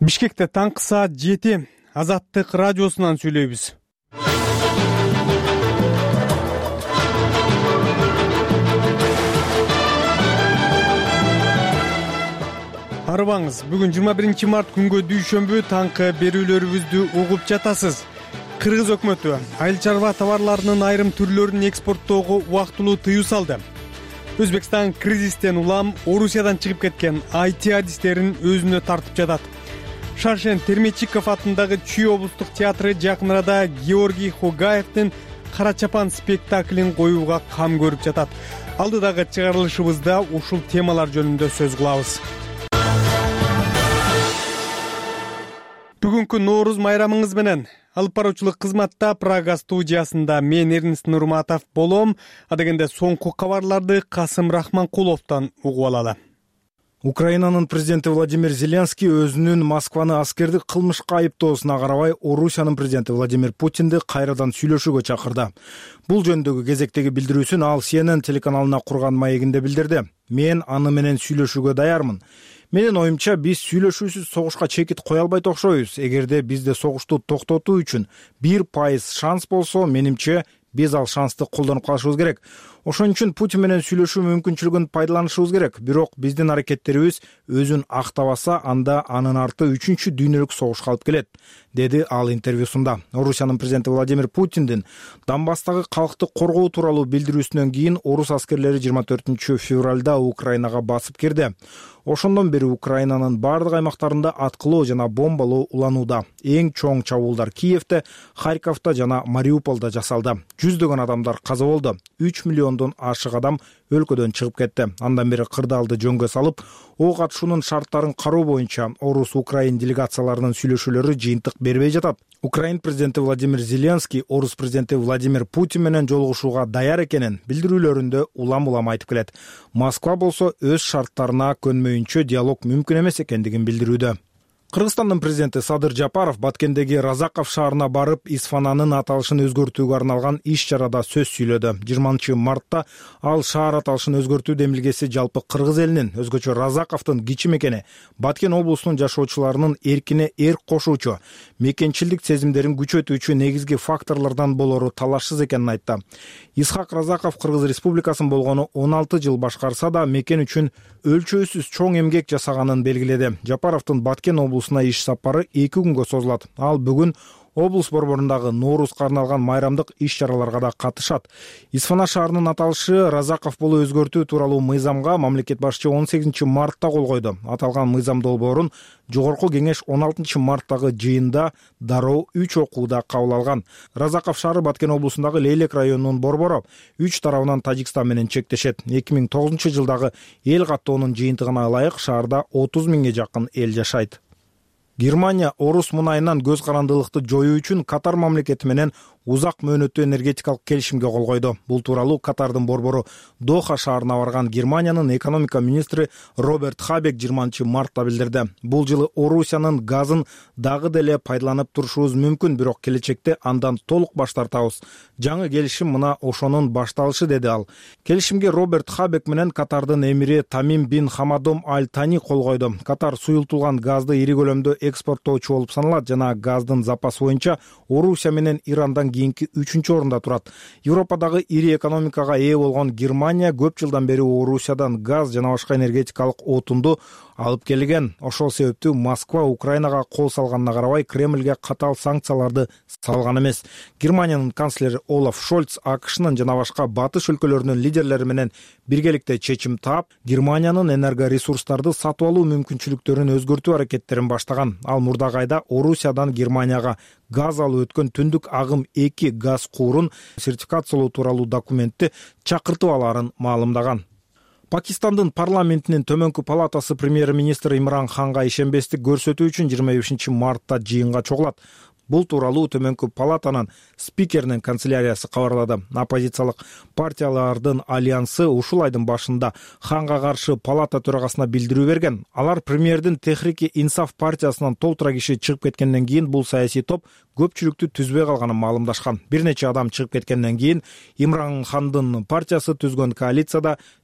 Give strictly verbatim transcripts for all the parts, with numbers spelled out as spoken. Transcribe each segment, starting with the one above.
Бишкекте таңкы саат жети Азаттык радиосунан сүйлөйбүз. Арыбаңыз, бүгүн жыйырма биринчи март күнгө дүйшөмбү таңкы берүүлөрүбүздү угуп жатасыз. Кыргыз өкмөтү айыл чарба товарларынын айрым түрлөрүн экспорттоого убактылуу тыюу салды. Өзбекстан кризистен улам Орусиядан чыгып кеткен ай ти адистерин өзүнө тартып жатат. Шаршен Термечиков атындагы Чүй облустук театры жакын арада Георгий Хогаевдин Кара чапан спектаклин коюуга кам көрүп жатат. Алдыдагы чыгарылышыбызда ушул темалар жөнүндө сөз кылабыз. Бүгүнкү Нооруз майрамыңыз менен алып баруучулук кызматта Прага студиясында мен Эрнест Нурматов болом. Адегенде соңку кабарларды Касым Рахманкуловдон угуп алалы. Украинанын президенти Владимир Зеленский өзүнүн Москваны аскердик кылмышка айыптоосуна карабай Орусиянын президенти Владимир Путинди кайрадан сүйлөшүүгө чакырды. Бул жөнүндөгү кезектеги билдирүүсүн ал Си Эн Эн телеканалына курган маегинде билдирди. Мен аны менен сүйлөшүүгө даярмын. Менин оюмча, биз сүйлөшүүсүз согушка чекит кое албайт окшойбуз. Эгерде бизде согушту токтотуу үчүн бир пайыз шанс болсо, менимче биз ал шансты колдонуп калышыбыз керек. Ошон үчүн Путин менен сүйлөшүү мүмкүнчүлүгүн пайдаланышыбыз керек. Бирок биздин аракеттерибиз өзүн актабаса, анда анын арты үчүнчү дүйнөлүк согушка алып келет, деди ал интервьюсунда. Орусиянын президенти Владимир Путиндин Донбасстагы калкты коргоо тууралуу билдирүүсүнөн кийин орус аскерлери жыйырма төртүнчү февралда Украинага басып кирди. Ошондон бери Украинанын бардык аймактарында аткылоо жана бомбалоо уланууда. Эң чоң чабуулдар Киевте, Харьковто жана Мариуполдо жасалды. Жүздөгөн адамдар каза болду. үч миллиондон ашык адам өлкөдөн чыгып кетти. Андан бери кырдаалды жөнгө салып, ок атышуунун шарттарын кароо боюнча орус-украин делегацияларынын сүйлөшүүлөрү жыйынтык бербей жатат. Украин президенти Владимир Зеленский орус президенти Владимир Путин менен жолугушууга даяр экенин билдирүүлөрүндө улам-улам айтып келет. Москва болсо өз шарттарына көнмөйүнчө диалог мүмкүн эмес экендигин билдирүүдө. Кыргызстандын президенти Садыр Жапаров Баткендеги Разаков шаарына барып, Исфананын аталышын өзгөртүүгө арналган иш-чарада сөз сүйлөдү. жыйырманчы мартта ал шаар аталышын өзгөртүү демилгеси жалпы кыргыз элинин, өзгөчө Разаковдун кичи мекени, Баткен облусунун жашоочуларынын эркине эрк кошуучу, мекенчилдик сезимдерин күчөтүүчү негизги факторлордон болору талашсыз экенин айтты. Исхак Разаков Кыргыз Республикасын болгону он алты жыл башкарса да, мекен үчүн өлчөөсүз чоң эмгек жасаганын белгиледи. Жапаровдун Баткен облусуна иш сапары эки күнгө созулат. Ал бүгүн облус борборундагы Ноорузга арналган майрамдык иш-чараларга да катышат. Исфана шаарынын аталышы Разаков болуу өзгөртүү тууралуу мыйзамга мамлекет башчы он сегизинчи мартта кол койду. Аталган мыйзам долбоорун Жогорку кеңеш он алтынчы марттагы жыйында дароо үч окууда кабыл алган. Разаков шаары Баткен облусундагы Лейлек районунун борбору, үч тарабынан Тажикстан менен чектешет. эки миң тогузунчу жылдагы эл каттоонун жыйынтыгына ылайык шаарда отуз миңге жакын эл жашайт. Германия орус мунайынан көз карандылыкты жоюу үчүн Катар мамлекети менен узак мөөнөттүү энергетикалык келишимге кол койду. Бул тууралуу Катардын борбору Доха шаарына барган Германиянын экономика министри Роберт Хабек жыйырманчы мартта билдирди. Бул жылы Орусиянын газын дагы деле пайдаланып турушубуз мүмкүн, бирок келечекте андан толук баш тартабыз. Жаңы келишим мына ошонун башталышы, деди ал. Келишимге Роберт Хабек менен Катардын эмири Тамим бин Хамадом Аль Тани кол койду. Катар суюлтулган газды ири көлөмдө экспорттоочу болуп саналат жана газдын запасы боюнча Орусия менен Ирандан кийинки үчүнчү орунда турат. Европадагы ири экономикага ээ болгон Германия көп жылдан бери Орусиядан газ жана башка энергетикалык отунду алып келген. Ошол себептүү Москва Украинага кол салганына карабай Кремльге катаал санкцияларды салган эмес. Германиянын канцлери Олаф Шольц АКШнын жана башка батыш өлкөлөрүнүн лидерлери менен биргеликте чечим таап, Германиянын энергоресурстарды сатып алуу мүмкүнчүлүктөрүн өзгөртүү аракеттерин баштаган. Ал мурдагы айда Орусиядан Германияга газ алып өткөн түндүк агым эки газ куурун сертификациялоо тууралуу документти чакыртып алаарын маалымдаган. Пакистандын парламентинин төмөнкү палатасы премьер-министр Имран Ханга ишенбестик көрсөтүү үчүн жыйырма бешинчи мартта жыйынга чогулат. Бул тууралуу төмөнкү палатанын спикеринин канцеляриясы кабарлады. Оппозициялык партиялардын альянсы ушул айдын башында Ханга каршы палата төрагасына билдирүү берген. Алар премьердин Техрики Инсаф партиясынан толтура киши чыгып кеткенден кийин бул саясий топ көпчүлүктү түзбөй калганын маалымдашкан. Бир нече адам чыгып кеткенден кийин Имран Хандын партиясы түзгөн коалицияда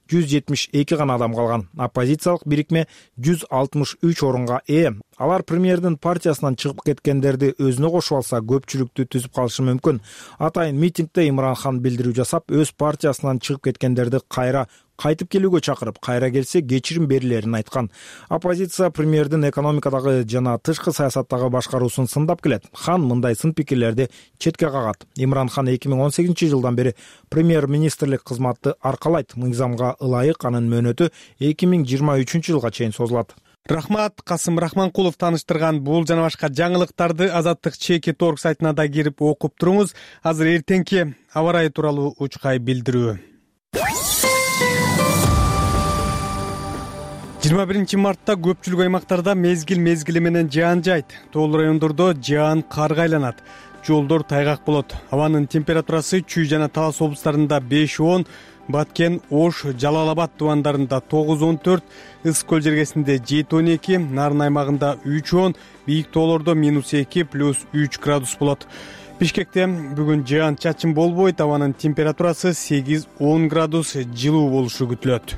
жүз жетимиш эки гана адам калган. Оппозициялык бирикме жүз алтымыш үч орунга ээ. Алар премьердин партиясынан чыгып кеткендерди өзүнө кошуп алса, көпчүлүктү түзүп калышы мүмкүн. Атайын митингде Имран Хан билдирүү жасап, өз партиясынан чыгып кеткендерди кайра кайтып келүүгө чакырып, кайра келсе кечирим берилерин айткан. Оппозиция премьердин экономикадагы жана тышкы саясаттагы башкаруусун сындап келет. Хан мындай сын пикирлерди четке кагат. Имран Хан эки миң он сегизинчи жылдан бери премьер-министрлик кызматты аркалайт. Мыйзамга ылайык анын мөөнөтү эки миң жыйырма үчүнчү жылга чейин созулат. Рахмат, Касым Рахманкулов таныштырган бул жана башка жаңылыктарды Азаттык Чеки торг сайтына да кирип окуп туруңуз. Азыр эртеңки аба ырайы тууралуу учкай билдирүү. жыйырма биринчи мартта көпчүлүк аймактарда мезгил мезгили менен жаан жайт. Тоол райондордо жаан карга айланат. Жолдор тайгак болот. Абанын температурасы Чүй жана Талас облустарында беш он, Баткен, Ош, Жалал Абад тубандарында тогуз он төрт, Ысык көл жергесинде жети он эки, Нарын аймагында үч он, бийик тоолордо минус эки плюс үч градус болот. Бишкекте бүгүн жаан чачын болбойт. Абанын температурасы сегиз он градус жылуу болушу күтүлөт.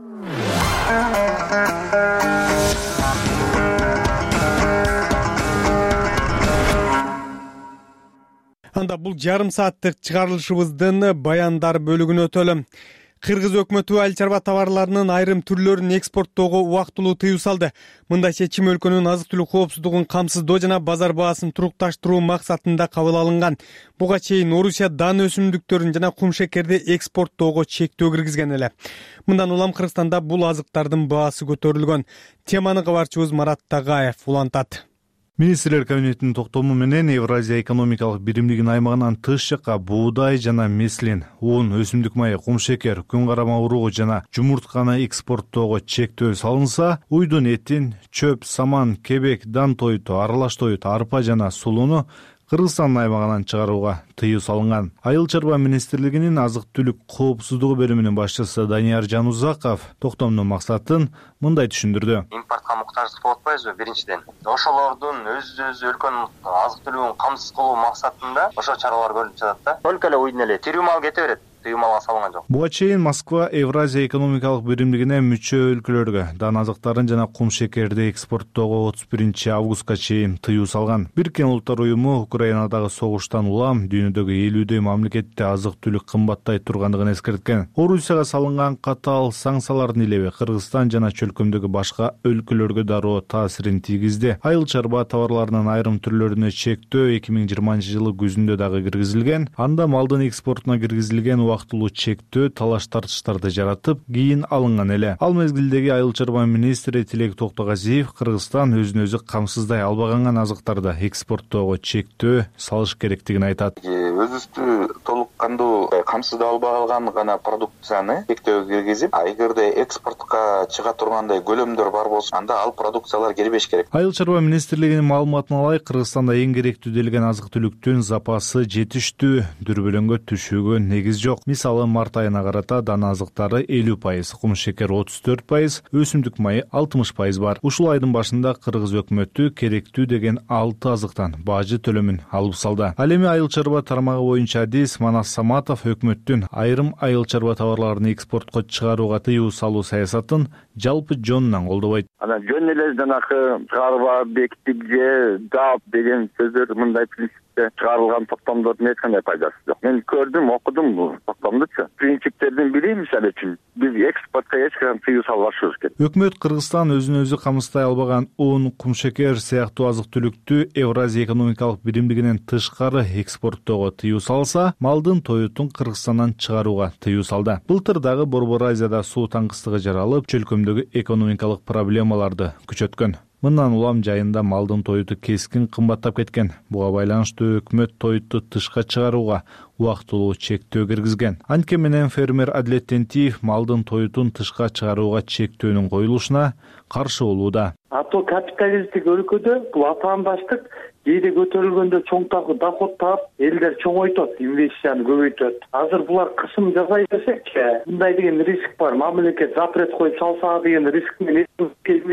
Анда бул жарым сааттык чыгарылышыбыздын баяндар бөлүгүнө өтөлү. Кыргыз өкмөтү айыл чарба товарларынын айрым түрлөрүн экспорттоого убактылуу тыюу салды. Мындай чечим өлкөнүн азык-түлүк коопсуздугун камсыздоо жана базар баасын турукташтыруу максатында кабыл алынган. Буга чейин Орусия дан өсүмдүктөрүн жана кумшекерди экспорттоого чектөө киргизген эле. Мындан улам Кыргызстанда бул азыктардын баасы көтөрүлгөн. Теманы кабарчыбыз Марат Тагаев улантат. Министрлер кабинетинин токтому менен Евразия экономикалык биримдигинин аймагынан тыш жакка буудай жана меслин, un, өсүмдүк майы, кумшекер, күн карама уругу жана жумуртканы экспорттоого чектөө салынса, уйдун этин, чөп, саман, кебек, дан тоюту, аралаш тоюту, арпа жана сулууну Кыргызстан аймагынан чыгарууга тыюу салынган. Айыл чарба министрлигинин азык-түлүк коопсуздугу бөлүмүнүн башчысы Данияр Жанузаков токтомдун максатын мындай түшүндүрдү. Импортко муктаждык болуп атпайбызбы биринчиден. Ошолордун өз-өз өлкөнүн азык-түлүгүн камсыз кылуу максатында ошо чаралар көрүлүп жатат да. Только эле уйдун эле тирүү мал кете берет. Тыюмалга салынган жок. Буга чейин Москва Евразия экономикалык биримдигине мүчө өлкөлөргө дан азыктарын жана кумшекерди экспорттоого отуз биринчи августка чейин тыюу салган. Бириккен Улуттар уюму Украинадагы согуштан улам дүйнөдөгү элүүдөй мамлекетте азык-түлүк кымбаттай тургандыгын эскерткен. Орусияга салынган катаал санкциялардын илеби Кыргызстан жана чөлкөмдөгү башка өлкөлөргө дароо таасирин тийгизди. Айыл чарба товарларынын айрым түрлөрүнө чектөө эки миң жыйырманчы жылы күзүндө дагы киргизилген. Анда малдын экспортуна киргизилген убактылуу чектөө талаш тартыштарды жаратып, кийин алынган эле. Ал мезгилдеги айыл чарба министри Тилек Токтогазиев Кыргызстан өзүн өзү камсыздай албаган азыктарды экспорттоого чектөө салыш керектигин айтат. Өзүбүздү толук кандуу камсыздай албаган гана продукцияны чектөөгө киргизип, эгерде экспортко чыга тургандай көлөмдөр бар болсо, анда ал продукциялар кирбеш керек. Айыл чарба министрлигинин маалыматына ылайык, Кыргызстанда эң керектүү делген азык-түлүктүн запасы жетиштүү, дүрбөлөңгө түшүүгө негиз жок. Мисалы, март айына карата дан азыктары элүү пайыз, кумшекер отуз төрт пайыз, өсүмдүк майы алтымыш пайыз бар. Ушул айдын башында Кыргыз өкмөтү керектүү деген алты азыктан бажы төлөмүн алып салды. Ал эми айыл чарба тармагы боюнча адис Манас Саматов өкмөттүн айрым айыл чарба товарларын экспортко чыгарууга тыюу салуу саясатын жалпы жонунан колдобойт. Анан жөн эле жанакы чыгарба, бекитип же жаап деген сөздөр мындай принципте чыгарылган токтомдордун эч кандай пайдасы жок. Мен көрдүм, окудум бул токтомдучу. Принциптердин бири мисалы үчүн биз экспортко эч кандай тыюу салбашыбыз керек. Өкмөт Кыргызстан өзүн өзү камсыздай албаган un, кумшекер сыяктуу азык-түлүктү Евразия экономикалык биримдигинен тышкары экспорттоого тыюу салса, малдын тоютун Кыргызстандан чыгарууга тыюу салды. Былтыр дагы Борбор Азияда суу таңкыстыгы жаралып, чөлкөмдөгү экономикалык проблемаларды күчөткөн. Мындан улам жайында малдын тоюту кескин кымбаттап кеткен. Буга байланыштуу өкмөт тоютту тышка чыгарууга убактылуу чектөө киргизген. Анткени менен фермер Адилет Тентиев малдын тоютун тышка чыгарууга чектөөнүн коюлушуна каршы болууда. Ато капиталисттик өлкөдө бул атаандаштык кээде көтөрүлгөндө чоң доход таап, элдер чоңойтот, инвестицияны көбөйтөт. Азыр булар кысым жасай берсекчи, мындай деген риск бар. Мамлекет запрет коюп салса деген риск менен инвестиция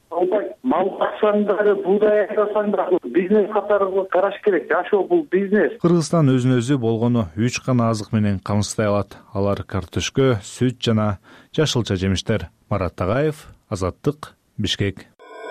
албайт. Мал баксаңдар, буудай айкасаңдар, бизнес катары караш керек. Жашоо бул бизнес. Кыргызстан өзүнө өзү болгону үч гана азык менен камсыздай алат. Алар картөшкө, сүт жана жашылча жемиштер. Марат Тагаев, Азаттык, Бишкек.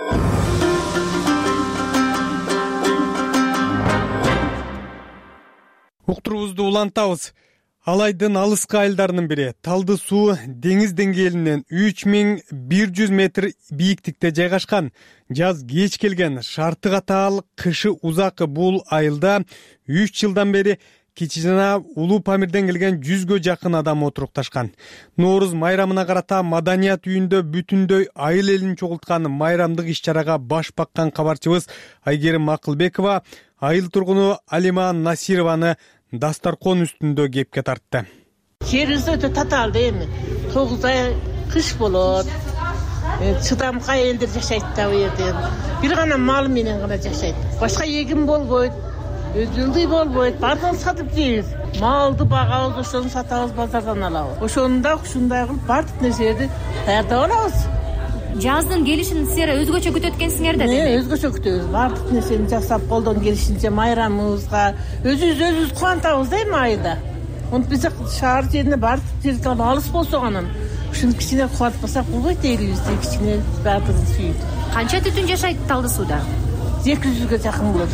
Уктуруубузду улантабыз. Алайдын алыскы айылдарынын бири Талды суу деңиз деңгээлинен үч миң бир жүз метр бийиктикте жайгашкан. Жаз кеч келген, шарты катаал, кышы узак бул айылда үч жылдан бери Кичи жана Улуу Памирден келген жүзгө жакын адам отурукташкан. Нооруз майрамына карата маданият үйүндө бүтүндөй айыл элин чогулткан майрамдык иш-чарага баш баккан кабарчыбыз Айгерим Акылбекова айыл тургуну Алима Насированы дастаркон үстүндө кепке тартты. Жерибиз өтө татаалды эми. тогуз ай кыш болот. Чыдамкай элдер жашайт да бу жерде. Бир гана мал менен гана жашайт. Башка эгин болбойт. Өзүлдүй болбойт. Бардыгын сатып жейбиз. Малды багабыз, ошону сатабыз, базардан алабыз. Ошону да ушундай кылып бардык нерсени даярдап алабыз. Жаздын келишин силер өзгөчө күтөт экенсиңер да демек. Өзгөчө күтөбүз. Бардык нерсени жасап, колдон келишинче майрамыбызга өзүбүз өзүбүз кубантабыз да эми айылда. Онтип биз шаар жерине бардык жерге алыс болсо гана ушуну кичине кубантпасак болбойт элибизди, кичине бардыгын сүйүт. Канча түтүн жашайт Талды сууда? эки жүзгө жакын болот.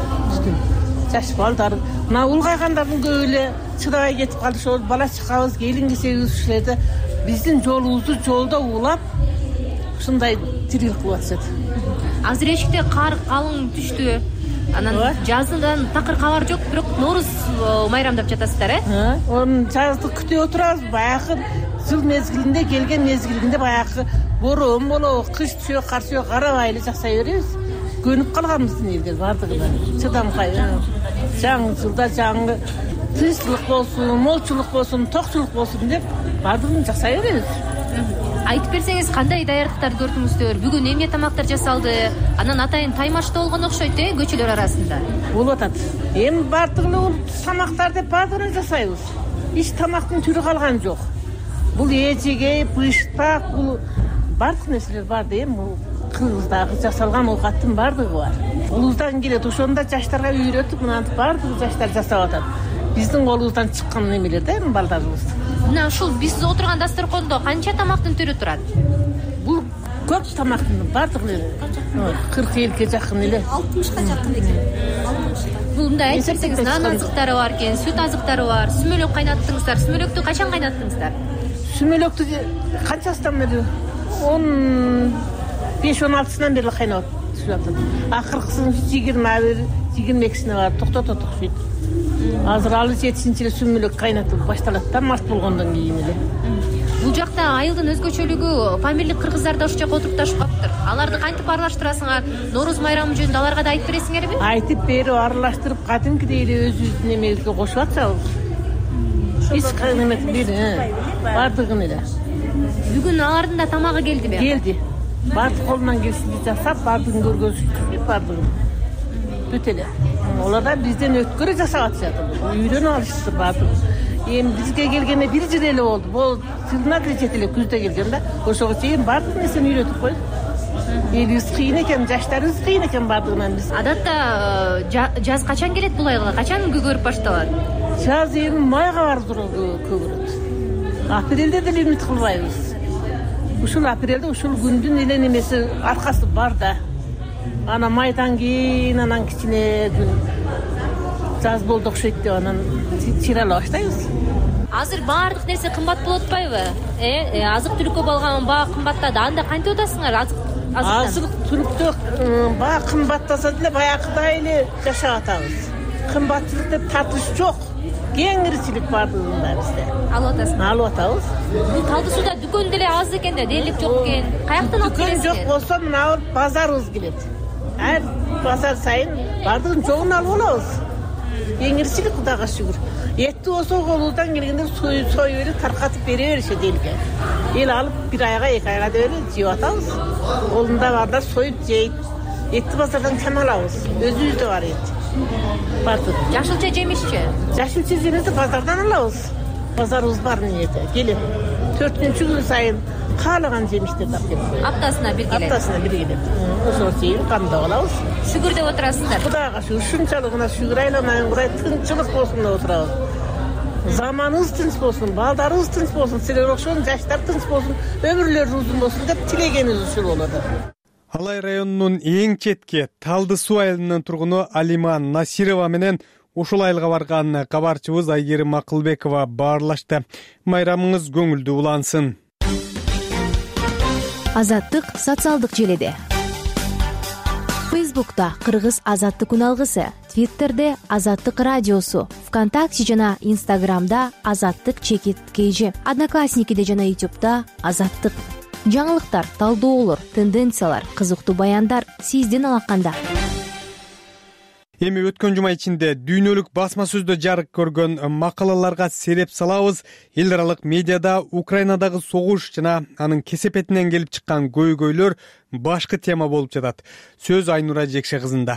Жаш балдар, мына улгайгандардын көбү эле чыдабай кетип калды. Ошол бала чакабыз, келин кесебиз ушулерде биздин жолубузду жолдо улап ушундай тирилик кылып атышат. Азыр эшикте кар калың түштү. Анан жаздан такыр кабар жок, бирок Нооруз майрамдап жатасыздар, э? Онун жазды күтүп отурабыз. Баягы жыл мезгилинде келген мезгилинде баягы бороон болобу, кыш түшө, кар түшө карабай эле жасай беребиз. Көнүп калганбыз элге бардыгына. Чыдамкай. Жаңы жылда жаңы тынчтык болсун, молчулук болсун, токчулук болсун деп бардыгын жасай беребиз. Айтып берсеңиз, кандай даярдыктарды көрдүңүздөр? Бүгүн эмне тамактар жасалды? Анан атайын таймашта болгон окшойт, э, көчөлөр арасында. Болуп атат. Эми бардыгын тамактар деп бардыгын жасайбыз. Эч тамактын түрү калган жок. Бул эжеге, быштак, бул бардык нерселер бар да эми. Кыргыздагы жасалган оокаттын бардыгы бар. Улуздан келет, ошондо жаштарга үйрөтүп, мынантип бардыгы жаштар жасап атат. Биздин колубуздан чыккан немелер да эми балдарыбыз. Мына ушул биз отурган дастаркондо канча тамактын түрү турат? Бул көп тамактын бардыгы кырк элүүгө жакын эле. алтымышка жакын экен. Бул мындай айтып берсеңиз, нан азыктары бар экен, сүт азыктары бар. Сүмөлөк кайнаттыңыздар. Сүмөлөктү качан кайнаттыңыздар? Сүмөлөктү канчасынан бери? он беш он алтысынан бери кайнап жатат. Акыркысын жыйырма бир, жыйырма экисине барып токтотот окшойт. Азыр алы жетинчи эле сүмөлөк кайнатып башталат да март болгондон кийин эле. Бул жакта айылдын өзгөчөлүгү фамилиялык кыргыздар да ушул жака отурупташып калыптыр. Аларды кантип аралаштырасыңар? Нооруз майрамы жөнүндө аларга да айтып бересиңерби? Айтып берип, аралаштырып, кадимкидей эле өзүбүздүн эмебизге кошуп атсабыз. Эч кандай бир бардыгын эле. Бүгүн алардын да тамагы келдиби? Келди. Бардык колунан келишинче жасап, бардыгын көргөзүп бардыгын. Бүт эле. Олар да бизден өткөрө жасап атышат. Үйрөнүп алышты бардык. Эми бизге келгенде бир жыл эле болду. Бул жылына бир жет эле күздө келген да. Ошого чейин бардык нерсени үйрөтүп койдук. Элибиз кыйын экен, жаштарыбыз кыйын экен бардыгынан биз. Адатта жаз качан келет бул айылга? Качан көгөрүп башталат? Жаз эми майга бардыр көгөрөт. Апрелде деле үмүт кылбайбыз. Ушул апрелде ушул күндүн эле немеси аркасы бар да. Ана майдан кийин анан кичине күн жаз болду окшойт деп анан чырала баштайбыз. Азыр баардык нерсе кымбат болуп атпайбы? Э, азык-түлүккө болгон баа кымбаттады. Анда кантип атасыңар азык? Азык-түлүктө баа кымбаттаса деле баягыдай эле жашап атабыз. Кымбатчылык деп тартыш жок. Кеңирчилик бардыгында бизде. Алып атасың. Алып атабыз. Бул Талды сууда дүкөн деле аз экен да, дээрлик жок экен. Каяктан алып келесиз? Дүкөн жок болсо мына базарыбыз келет. Ар базар сайын бардыгын жогун алып алабыз. Кеңирчилик Кудайга шүгүр. Этти болсо колубуздан келгенде союп союп эле таркатып бере беришет элге. Эл алып бир айга, эки айга деп эле жеп атабыз. Колунда бардар союп жейт. Этти базардан кем алабыз? Өзүбүздө бар эт. Бардык. Жашылча жемишчи. Жашылча жемишти базардан алабыз. Базарыбыз бар эмнеде. Келип төртүнчү күн сайын каалаган жемиштерди алып келип коет. Аптасына бир келет. Аптасына бир келет. Ошого чейин камдап алабыз. Шүгүр деп отурасыздар. Кудайга шүгүр, ушунчалык мына шүгүр айланайын Кудай тынччылык болсун деп отурабыз. Заманыбыз тынч болсун, балдарыбыз тынч болсун, силер окшогон жаштар тынч болсун, өмүрлөрү узун болсун деп тилегенибиз ушул болот. Алай районунун эң четки Талды суу айылынын тургуну Алима Насирова менен ушул айылга барган кабарчыбыз Айгерим Акылбекова баарлашты. Майрамыңыз көңүлдүү улансын. Азаттык социалдык желеде. Фейсбукта Кыргыз азаттык үналгысы, Твиттерде Азаттык радиосу, ВКонтакте жана Инстаграмда Азаттык чекит кейжи, Одноклассникиде жана Ютубта Азаттык. Жаңылыктар, талдоолор, тенденциялар, кызыктуу баяндар сиздин алаканда. Эми өткөн жума ичинде дүйнөлүк басма сөздө жарык көргөн макалаларга сереп салабыз. Эл аралык медиада Украинадагы согуш жана анын кесепетинен келип чыккан көйгөйлөр башкы тема болуп жатат. Сөз Айнура Жекше кызында.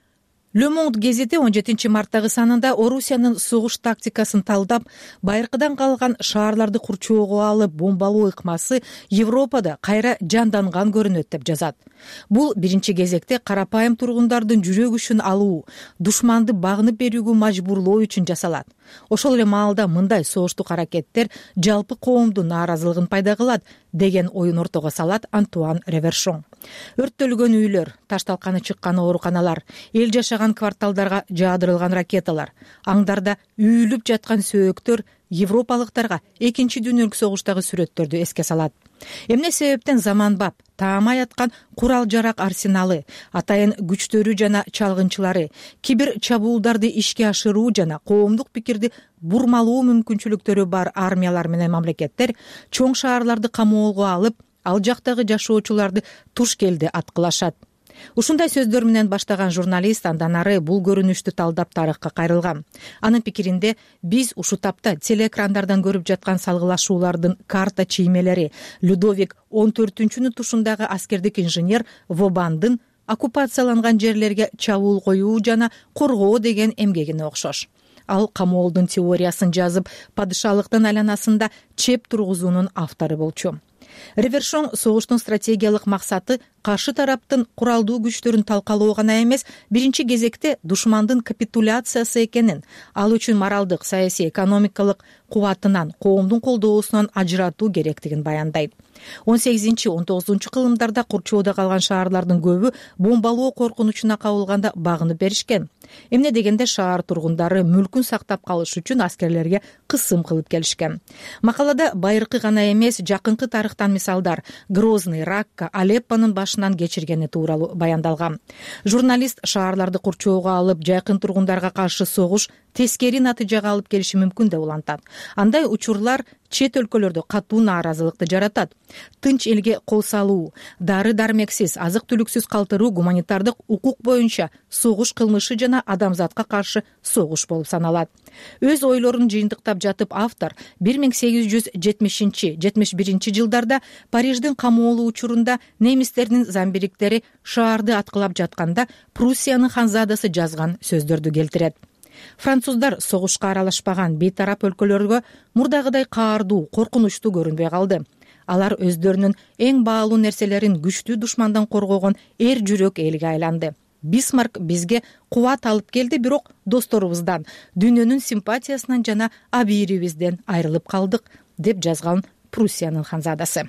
Le Monde гезити он жетинчи марттагы санында Орусиянын согуш тактикасын талдап, байыркыдан калган шаарларды курчоого алып бомбалоо ыкмасы Европада кайра жанданган көрүнөт деп жазат. Бул биринчи кезекте карапайым тургундардын жүрөк күчүн алуу, душманды багынып берүүгө мажбурлоо үчүн жасалат. Ошол эле маалда мындай согуштук аракеттер жалпы коомдун нааразылыгын пайда кылат деген оюн ортого салат Антуан Ревершон. Өрттөлгөн үйлөр, ташталканы чыккан ооруканалар, эл жашаган кварталдарга жаадырылган ракеталар, аңдарда үйүлүп жаткан сөөктөр европалыктарга экинчи дүйнөлүк согуштагы сүрөттөрдү эске салат. Эмне себептен заманбап, таамай аткан курал жарак арсеналы, атайын күчтөрү жана чалгынчылары, кибер чабуулдарды ишке ашыруу жана коомдук пикирди бурмалоо мүмкүнчүлүктөрү бар армиялар менен мамлекеттер чоң шаарларды камоолго алып, ал жактагы жашоочуларды туш келди аткылашат. Ушундай сөздөр менен баштаган журналист андан ары бул көрүнүштү талдап тарыхка кайрылган. Анын пикиринде биз ушу тапта телеэкрандардан көрүп жаткан салгылашуулардын карта чиймелери Людовик он төртүнчүнүн тушундагы аскердик инженер Вобандын оккупацияланган жерлерге чабуул коюу жана коргоо деген эмгегине окшош. Ал камоолдун теориясын жазып, падышалыктын айланасында чеп тургузуунун автору болчу. Ревершон согуштун стратегиялык максаты каршы тараптын куралдуу күчтөрүн талкалоо гана эмес, биринчи кезекте душмандын капитуляциясы экенин, ал үчүн моралдык, саясий, экономикалык кубатынан, коомдун колдоосунан ажыратуу керектигин баяндайт. он сегизинчи он тогузунчу кылымдарда курчоодо калган шаарлардын көбү бомбалоо коркунучуна кабылганда багынып беришкен. Эмне дегенде шаар тургундары мүлкүн сактап калыш үчүн аскерлерге кысым кылып келишкен. Макалада байыркы гана эмес, жакынкы тарыхтан мисалдар Грозный, Ракка, Алеппонун башынан кечиргени тууралуу баяндалган. Журналист шаарларды курчоого алып, жакын тургундарга каршы согуш тескери натыйжага алып келиши мүмкүн деп улантат. Андай учурлар чет өлкөлөрдө катуу нааразылыкты жаратат. Тынч элге кол салуу, дары-дармексиз, азык-түлүксүз калтыруу гуманитардык укук боюнча согуш кылмышы жана адамзатка каршы согуш болуп саналат. Өз ойлорун жыйынтыктап жатып автор бир миң сегиз жүз жетимишинчи жетимиш биринчи жылдарда Париждин камоолуу учурунда немистердин замбириктери шаарды аткылап жатканда Пруссиянын ханзадасы жазган сөздөрдү келтирет. Француздар согушка аралашпаган бейтарап өлкөлөргө мурдагыдай каардуу, коркунучтуу көрүнбөй калды. Алар өздөрүнүн эң баалуу нерселерин күчтүү душмандан коргогон эр жүрөк элге айланды. Бисмарк бизге кубат алып келди, бирок досторубуздан, дүйнөнүн симпатиясынан жана абийирибизден айрылып калдык, деп жазган Пруссиянын ханзадасы.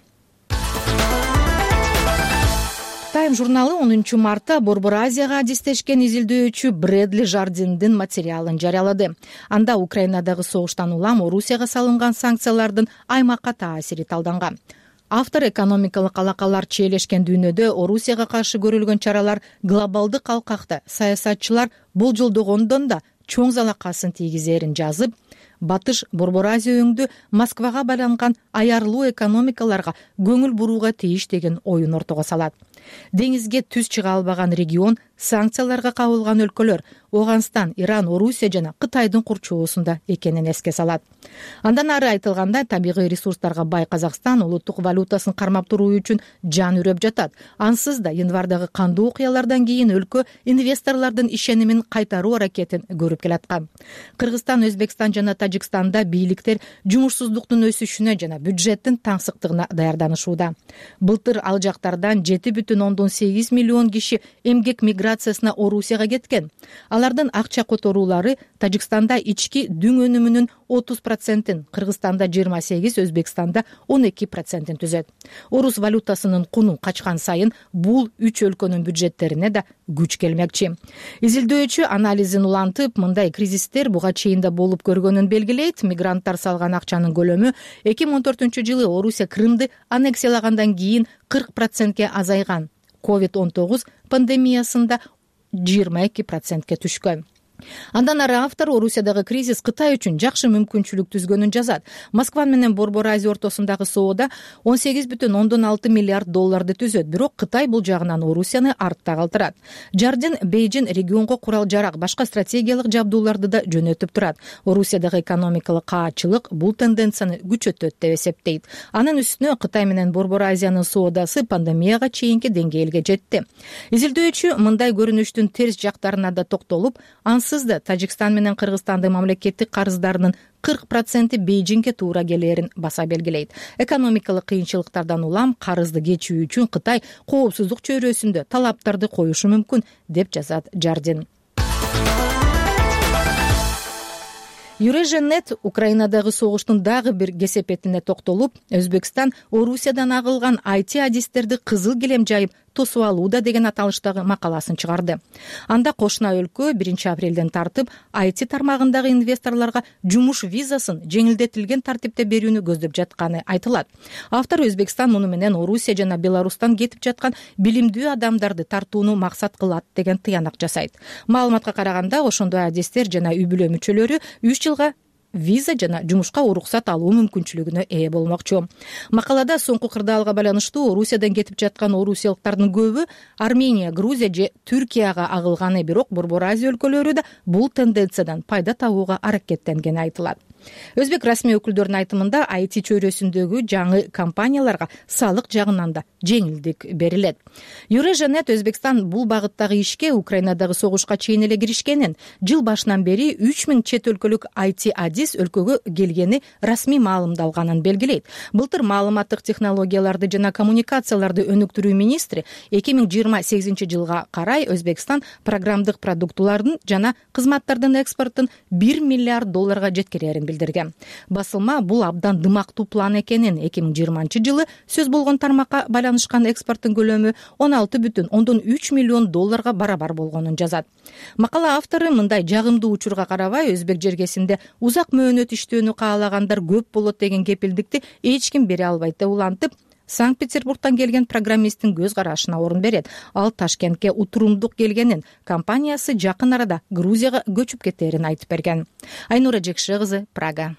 Time журналы онунчу мартта Борбор Азияга адистешкен изилдөөчү Брэдли Жардиндин материалын жарыялады. Анда Украинадагы согуштан улам Орусияга салынган санкциялардын аймакка таасири талданган. Автор экономикалык алакалар чиелешкен дүйнөдө Орусияга каршы көрүлгөн чаралар глобалдык алкакта саясатчылар болжолдогондон да чоң залакасын тийгизерин жазып, Батыш Борбор Азия өңдү Москвага байланган аярлуу экономикаларга көңүл бурууга тийиш деген оюн ортого салат. Деңизге түз чыга албаган регион санкцияларга кабылган өлкөлөр Ооганстан, Иран, Орусия жана Кытайдын курчоосунда экенин эске салат. Андан ары айтылганда, табигый ресурстарга бай Казакстан улуттук валютасын кармап туруу үчүн жан үрөп жатат. Ансыз да январдагы кандуу окуялардан кийин өлкө инвесторлордун ишенимин кайтаруу аракетин көрүп келаткан. Кыргызстан, Өзбекстан жана Тажикстанда бийликтер жумушсуздуктун өсүшүнө жана бюджеттин таңсыктыгына даярданышууда. Былтыр ал жактардан жети бүтүн ондон сегиз миллион киши эмгек миграциясына Орусияга кеткен. Алардын акча которуулары Тажикстанда ички дүң өнүмүнүн отуз процентин, Кыргызстанда жыйырма сегиз, Өзбекстанда он эки процентин түзөт. Орус валютасынын куну качкан сайын бул үч өлкөнүн бюджеттерине да күч келмекчи. Изилдөөчү анализин улантып, мындай кризистер буга чейин да болуп көргөнүн белгилейт. Мигранттар салган акчанын көлөмү эки миң он төртүнчү жылы Орусия Крымды аннексиялагандан кийин кырк процентке азайган. ковид он тогуз пандемиясында жыйырма эки процентке түшкөн. Андан ары автор Орусиядагы кризис Кытай үчүн жакшы мүмкүнчүлүк түзгөнүн жазат. Москва менен Борбор Азия ортосундагы соода он сегиз бүтүн ондон алты миллиард долларды түзөт, бирок Кытай бул жагынан Орусияны артта калтырат. Жардин Бейжин регионго курал жарак, башка стратегиялык жабдууларды да жөнөтүп турат. Орусиядагы экономикалык каатчылык бул тенденцияны күчөтөт деп эсептейт. Анын үстүнө Кытай менен Борбор Азиянын соодасы пандемияга чейинки деңгээлге жетти. Изилдөөчү мындай көрүнүштүн терс жактарына да токтолуп, ансыз да Тажикстан менен Кыргызстандын мамлекеттик карыздарынын кырк проценти Бейжиңге туура келээрин баса белгилейт. Экономикалык кыйынчылыктардан улам карызды кечүү үчүн Кытай коопсуздук чөйрөсүндө талаптарды коюшу мүмкүн, деп жазат Жардин. Юреженет Украинадагы согуштун дагы бир кесепетине токтолуп, Өзбекстан Орусиядан агылган ай ти адистерди кызыл килем жайып тосуп алууда деген аталыштагы макаласын чыгарды. Анда кошуна өлкө биринчи апрелден тартып ай ти тармагындагы инвесторлорго жумуш визасын жеңилдетилген тартипте берүүнү көздөп жатканы айтылат. Автор Өзбекстан муну менен Орусия жана Беларустан кетип жаткан билимдүү адамдарды тартууну максат кылат деген тыянак жасайт. Маалыматка караганда, ошондой адистер жана үй бүлө мүчөлөрү үч жылга виза жана жумушка уруксат алуу мүмкүнчүлүгүнө ээ болмокчу. Макалада соңку кырдаалга байланыштуу Орусиядан кетип жаткан орусиялыктардын көбү Армения, Грузия же Түркияга агылганы, бирок Борбор Азия өлкөлөрү да бул тенденциядан пайда табууга аракеттенгени айтылат. Өзбек расмий өкүлдөрүнүн айтымында ай ти чөйрөсүндөгү жаңы компанияларга салык жагынан да жеңилдик берилет. Юреженет Өзбекстан бул багыттагы ишке Украинадагы согушка чейин эле киришкенин, жыл башынан бери үч миң чет өлкөлүк ай ти адис өлкөгө келгени расмий маалымдалганын белгилейт. Былтыр маалыматтык технологияларды жана коммуникацияларды өнүктүрүү министри эки миң жыйырма сегизинчи жылга карай Өзбекстан программдык продуктулардын жана кызматтардын экспортун бир миллиард долларга жеткирерин билдирген. Басылма бул абдан дымактуу план экенин, эки миң жыйырманчы жылы сөз болгон тармакка байланышкан экспорттун көлөмү он алты бүтүн ондон үч миллион долларга барабар болгонун жазат. Макала автору мындай жагымдуу учурга карабай, өзбек жергесинде узак мөөнөт иштөөнү каалагандар көп болот деген кепилдикти эч ким бере албайт деп улантып, Санкт-Петербургтан келген программисттин көз карашына орун берет. Ал Ташкентке утурумдук келгенин, компаниясы жакын арада Грузияга көчүп кетерин айтып берген. Айнура Жекши кызы, Прага.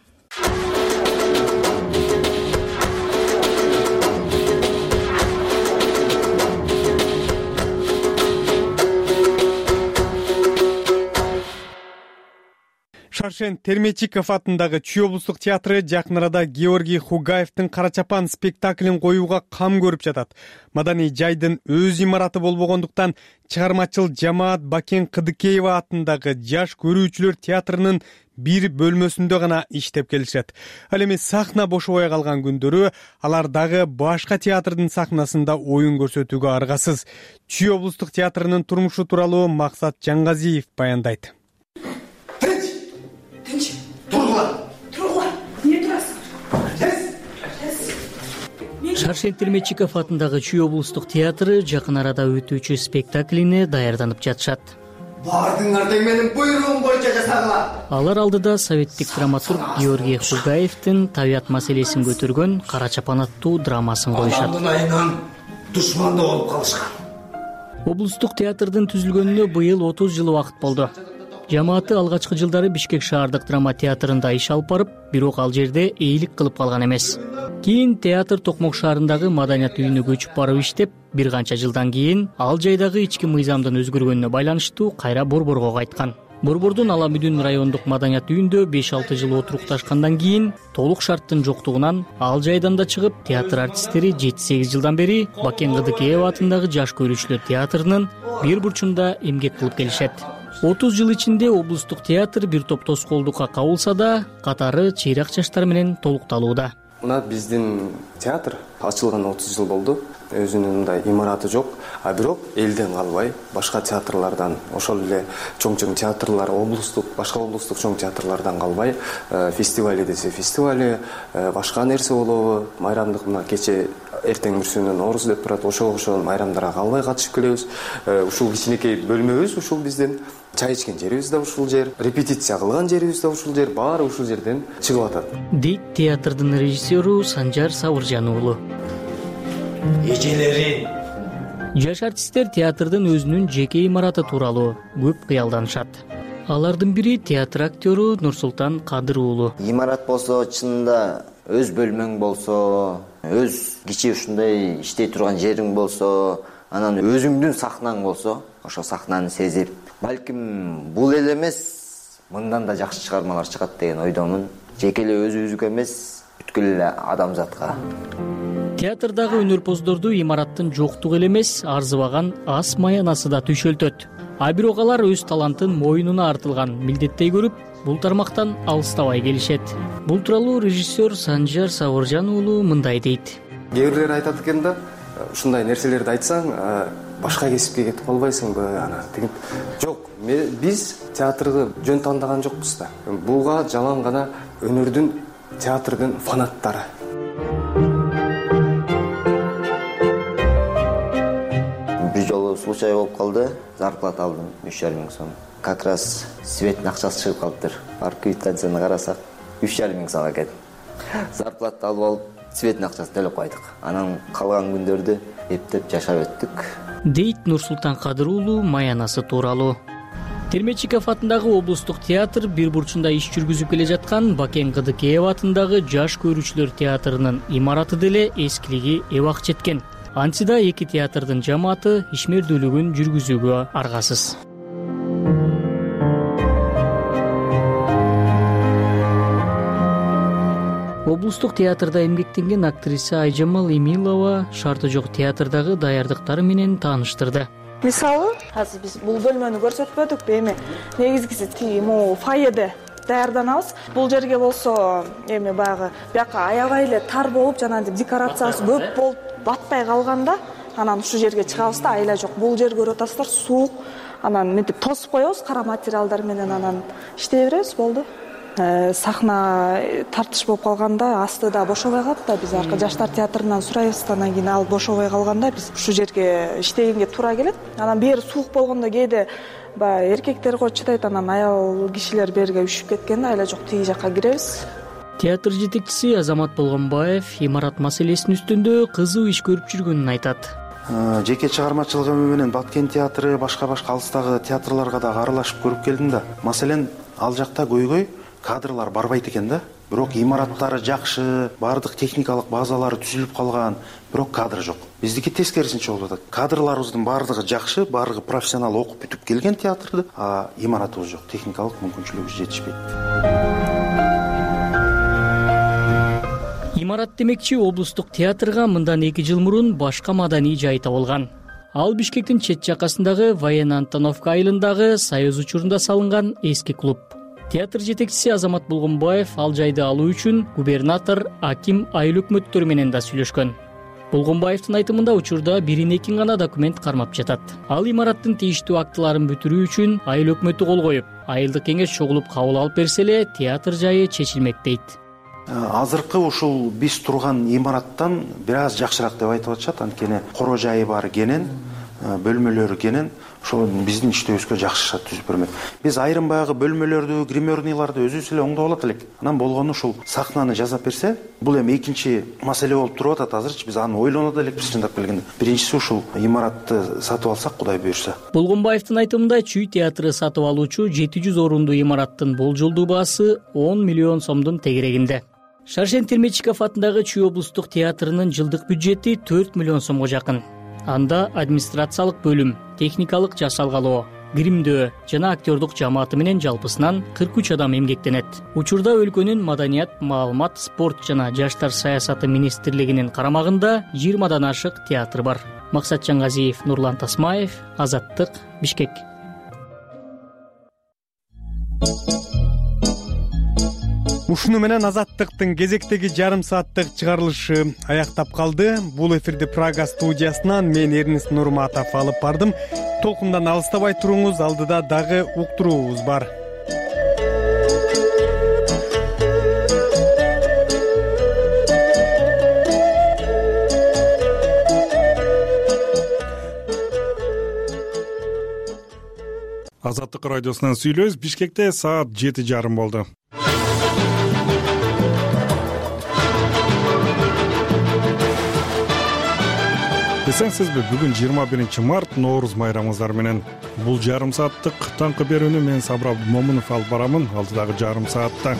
Шаршен Термечиков атындагы Чүй облустук театры жакын арада Георгий Хугаевдин Кара чапан спектаклин коюуга кам көрүп жатат. Маданий жайдын өз имараты болбогондуктан чыгармачыл жамаат Бакен Кыдыкеева атындагы Жаш көрүүчүлөр театрынын бир бөлмөсүндө гана иштеп келишет. Ал эми сахна бошобой калган күндөрү алар дагы башка театрдын сахнасында оюн көрсөтүүгө аргасыз. Чүй облустук театрынын турмушу тууралуу Максат Жаңгазиев баяндайт. Шаршен Термечиков атындагы Чүй облустук театры жакын арада өтүүчү спектаклине даярданып жатышат. Бардыңар тең менин буйругум боюнча жасагыла. Алар алдыда советтик драматург Георгий Хугаевдин табият маселесин көтөргөн Кара чапан аттуу драмасын коюшат. Анын айынан душманда болуп калышкан. Облустук театрдын түзүлгөнүнө быйыл отуз жыл убакыт болду. Жамааты алгачкы жылдары Бишкек шаардык драма театрында иш алып барып, бирок ал жерде ээлик кылып калган эмес. Кийин театр Токмок шаарындагы маданият үйүнө көчүп барып иштеп, бир канча жылдан кийин ал жайдагы ички мыйзамдын өзгөргөнүнө байланыштуу кайра Борборго кайткан. Борбордун Аламүдүн райондук маданият үйүндө беш алты жыл отурукташкандан кийин толук шарттын жоктугунан ал жайдан да чыгып, театр артисттери жети сегиз жылдан бери Бакен Кыдыкеева атындагы Жаш көрүүчүлөр театрынын бир бурчунда эмгек кылып келишет. отуз жыл ичинде облустук театр бир топ тоскоолдукка кабылса да, катары чыйрак жаштар менен толукталууда. Мына биздин театр ачылган отуз жыл болду. Өзүнүн мындай имараты жок, а бирок элден калбай, башка театрлардан, ошол эле чоң-чоң театрлар, облустук, башка облустук чоң театрлардан калбай, фестивали десе фестивали, башка нерсе болобу, майрамдык мына кече эртең бүрсүнөн Орус деп турат, ошого окшогон майрамдарга калбай катышып келебиз. Ушул кичинекей бөлмөбүз ушул биздин, чай ичкен жерибиз да ушул жер, репетиция кылган жерибиз да ушул жер, баары ушул жерден чыгып атат. Дейт театрдын режиссеру Санжар Сабыржан уулу. Эжелерин жаш артисттер театрдын өзүнүн жеке имараты тууралуу көп кыялданышат. Алардын бири театр актёру Нурсултан Кадыр уулу. Имарат болсо, чынында өз бөлмөң болсо, өз кичи ушундай иштей турган жериң болсо, анан өзүңдүн сахнаң болсо, ошо сахнаны сезип, балким бул эле эмес, мындан да жакшы чыгармалар чыгат деген ойдомун. Жеке эле өзүбүзгө эмес, бүткүл эле адамзатка. Театрдагы өнөрпоздорду имараттын жоктугу эле эмес, арзыбаган ас маянасы да түйшөлтөт. А бирок алар өз талантын мойнуна артылган милдеттей көрүп, бул тармактан алыстабай келишет. Бул тууралуу режиссер Санжар Сабыржан уулу мындай дейт. Кээ бирлер айтат экен да, ушундай нерселерди айтсаң, башка кесипке кетип калбайсыңбы, ана деген. Жок, биз театрды жөн тандаган жокпуз да. Буга жалаң гана өнөрдүн, театрдын фанаттары. Бир жолу случай болуп калды, зарплата алдым үч жарым миң сом. Как раз светтин акчасы чыгып калыптыр. Барып квитанцияны карасак, үч жарым миң сом экен. Зарплата алып алып, светтин акчасын төлөп койдук. Анан калган күндөрдү эптеп жашап өттүк. Дейт Нурсултан Кадыр уулу маянасы тууралуу. Терметчиков атындагы облустук театр бир бурчунда иш жүргүзүп келе жаткан Бакен Кыдыкеева атындагы Жаш көрүүчүлөр театрынын имараты деле эскилиги эбак жеткен. Антида эки театрдын жамааты ишмердүүлүгүн жүргүзүүгө аргасыз. Облустук театрда эмгектенген актриса Айжамал Эмилова шарты жок театрдагы даярдыктары менен тааныштырды. Мисалы, азыр биз бул бөлмөнү көрсөтпөдүк, эми негизгиси тиги фойеде даярданабыз. Бул жерге болсо, эми баягы бияка аябай эле тар болуп, жанагы декорациясы көп болуп батпай калганда, анан ушу жерге чыгабыз да, айла жок. Бул жер көрүп атасыздар, суук. Анан мынтип тосуп коебуз, кара материалдар менен анан иштей беребиз, болду. Сахна тартыш болуп калганда астыда бошобой калат да, биз арка жаштар театрынан сурайбыз, анан кийин ал бошобой калганда биз ушу жерге иштегенге туура келет. Анан бери суук болгондо кээде баягы эркектер го чыдайт, анан аял кишилер берге үшүп кеткенде айла жок тиги жакка киребиз. Театр жетекчиси Азамат Болгонбаев имарат маселесинин үстүндө кызуу иш көрүп жүргөнүн айтат. Жеке чыгармачылыгым менен Баткен театры, башка-башка алыстагы театрларга да аралашып көрүп келдим да. Маселен, ал жакта көйгөй кадрлар барбайт экен да. Бирок имараттары жакшы, бардык техникалык базалары түзүлүп калган, бирок кадр жок. Биздики тескерисинче болуп атат. Кадрларыбыздын бардыгы жакшы, бардыгы профессионал окуп бүтүп келген театрды, а имаратыбыз жок, техникалык мүмкүнчүлүгүбүз жетишпейт. Имарат демекчи облустук театрга мындан эки жыл мурун башка маданий жай табылган. Ал Бишкектин чет жакасындагы Военно-Антоновка айылындагы Союз учурунда салынган эски клуб. Театр жетекчиси Азамат Болгонбаев ал жайды алуу үчүн губернатор, аким, айыл өкмөттөрү менен да сүйлөшкөн. Болгонбаевдин айтымында учурда бирин экин гана документ кармап жатат. Ал имараттын тийиштүү актыларын бүтүрүү үчүн айыл өкмөтү кол коюп, айылдык кеңеш чогулуп кабыл алып берсе эле театр жайы чечилмек дейт. Азыркы ушул биз турган имараттан бир аз жакшыраак деп айтып атышат, анткени коро жайы бар кенен, бөлмөлөрү кенен. ошол биздин иштөөбүзгө жакшы түзүп бермек. Биз айрым баягы бөлмөлөрдү, гримерныйларды өзүбүз эле оңдоп алат элек. Анан болгону ушул сахнаны жасап берсе, бул эми экинчи маселе болуп туруп атат. Азырчы биз аны ойлонот элекпиз чындап келгенде. Биринчиси ушул имаратты сатып алсак, Кудай буюрса. Болгонбаевдин айтымында Чүй театры сатып алуучу жети жүз орунду имараттын болжолдуу баасы он миллион сомдун тегерегинде. Шаршен Термечиков атындагы Чүй облустук театрынын жылдык бюджети төрт миллион сомго жакын. Анда администрациялык бөлүм, техникалык жасалгалоо, гримдөө жана актёрдук жамааты менен жалпысынан кырк үч адам эмгектенет. Учурда өлкөнүн маданият, маалымат, спорт жана жаштар саясаты министрлигинин карамагында жыйырмадан ашык театр бар. Максат Жаңгазиев, Нурлан Тасмаев, Азаттык, Бишкек. Ушуну менен Азаттыктын кезектеги жарым сааттык чыгарылышы аяктап калды. Бул эфирди Прага студиясынан мен Эрнест Нурматов алып бардым. Толкундан алыстабай туруңуз, алдыда дагы уктуруубуз бар. Азаттык радиосунан сүйлөбүз. Бишкекте саат жети жарым болду. Эсенсизби, бүгүн жыйырма биринчи март, Нооруз майрамыңыздар менен. Бул жарым сааттык таңкы берүүнү мен Сабыр Абдымомунов алып барамын. Алдыдагы жарым саатта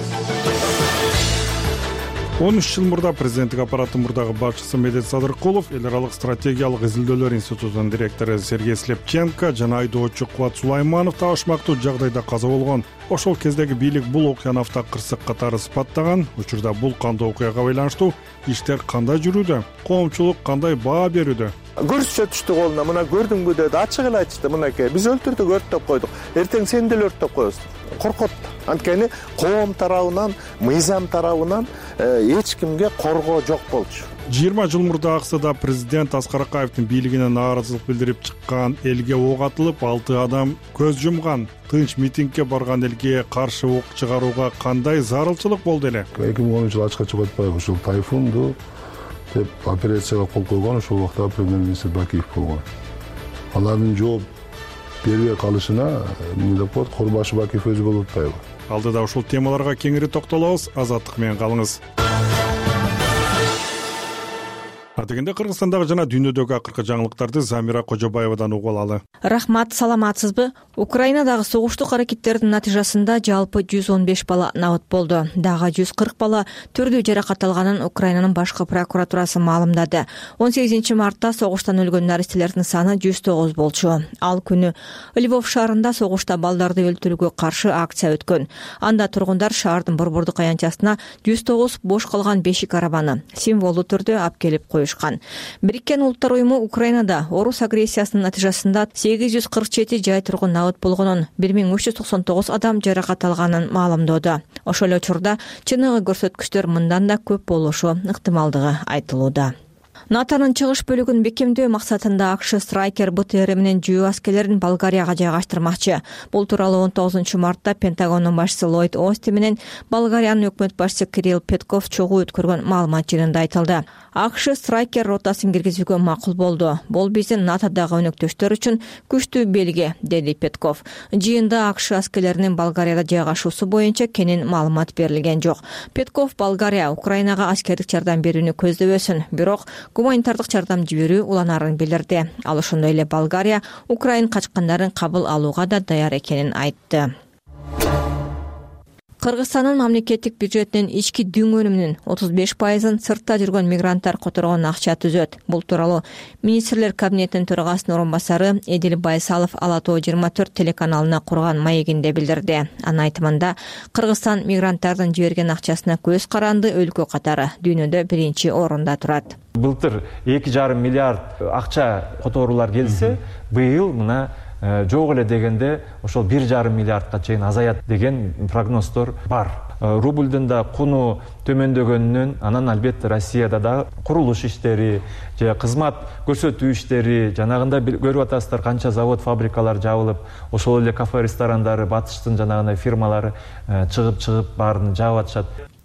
он үч жыл мурда президенттик аппараттын мурдагы башчысы Медет Садыркулов, эл аралык стратегиялык изилдөөлөр институтунун директору Сергей Слепченко жана айдоочу Кубат Сулайманов табышмактуу жагдайда каза болгон. Ошол кездеги бийлик бул окуяны авто кырсык катары сыпаттаган. Учурда бул кандуу окуяга байланыштуу иштер кандай жүрүүдө, коомчулук кандай баа берүүдө? Көрсө түштү колуна, мына көрдүңбү деди, ачык эле айтышты. Мынакей, биз өлтүрдүк, өрттөп койдук. Эртең сен деле өрттөп коесуң. Коркот. Анткени коом тарабынан, мыйзам тарабынан эч кимге коргоо жок болчу. жыйырма жыл мурда Аксыда президент Аскар Акаевдин бийлигине нааразычылык билдирип чыккан элге ок атылып, алты адам көз жумган. Тынч митингге барган элге каршы ок чыгарууга кандай зарылчылык болду эле? эки миң онунчу жылы ачка чыгып атпайбы, ушул тайфунду деп операцияга кол койгон, ошол убакта премьер-министр Бакиев болгон. Алардын жооп бербей калышына эмне деп коет, Корбашы Бакиев өзү болуп атпайбы? Алдыда ушул темаларга кеңири токтолобуз. Азаттык менен калыңыз. Дегенде Кыргызстандагы жана дүйнөдөгү акыркы жаңылыктарды Замира Кожобаевадан угуп алалы. Рахмат, саламатсызбы? Украинадагы согуштук аракеттердин натыйжасында жалпы жүз он беш бала набыт болду. Дагы жүз кырк бала түрдүү жаракат алганын Украинанын башкы прокуратурасы маалымдады. он сегизинчи мартта согуштан өлгөн наристелердин саны жүз тогуз болчу. Ал күнү Львов шаарында согушта балдарды өлтүрүүгө каршы акция өткөн. Анда тургундар шаардын борбордук аянтчасына жүз тогуз бош калган бешик арабаны символдуу түрдө алып келип коюшкан. Бириккен Улуттар уюму Украинада орус агрессиясынын натыйжасында сегиз жүз кырк жети жай тургун набыт болгонун, бир миң үч жүз токсон тогуз адам жаракат алганын маалымдоодо. Ошол эле учурда чыныгы көрсөткүчтөр мындан да көп болушу ыктымалдыгы айтылууда. НАТОнун чыгыш бөлүгүн бекемдөө максатында АКШ Страйкер БТР менен жөө аскерлерин Болгарияга жайгаштырмакчы. Бул тууралуу он тогузунчу мартта Пентагондун башчысы Ллойд Остин менен Болгариянын өкмөт башчысы Кирилл Петков чогуу өткөргөн маалымат жыйынында айтылды. АКШ Страйкер ротасын киргизүүгө макул болду. Бул биздин НАТОдогу өнөктөштөр үчүн күчтүү белги, деди Петков. Жыйында АКШ аскерлеринин Болгарияда жайгашуусу боюнча кенен маалымат берилген жок. Петков Болгария Украинага аскердик жардам берүүнү көздөбөсүн, бирок гуманитардык жардам жиберүү уланарын билдирди. Ал ошондой эле Болгария Украин качкандарын кабыл алууга да даяр экенин айтты. Кыргызстандын мамлекеттик бюджетинин ички дүң өнүмүнүн отуз беш пайызын сыртта жүргөн мигранттар которгон акча түзөт. Бул тууралуу министрлер кабинетинин төрагасынын орун басары Эдил Байсалов Ала Тоо жыйырма төрт телеканалына курган маегинде билдирди. Анын айтымында Кыргызстан мигранттардын жиберген акчасына көз каранды өлкө катары дүйнөдө биринчи орунда турат. Былтыр эки жарым миллиард акча которуулар келсе, быйыл мына жок эле дегенде ошол бир жарым миллиардка чейин азаят деген прогноздор бар. Рубльдин да куну төмөндөгөнүнөн, анан албетте Россияда да курулуш иштери же кызмат көрсөтүү иштери, жанагында көрүп атасыздар канча завод, фабрикалар жабылып, ошол эле кафе, ресторандары, батыштын жанагындай фирмалары чыгып-чыгып баарын жаап атышат.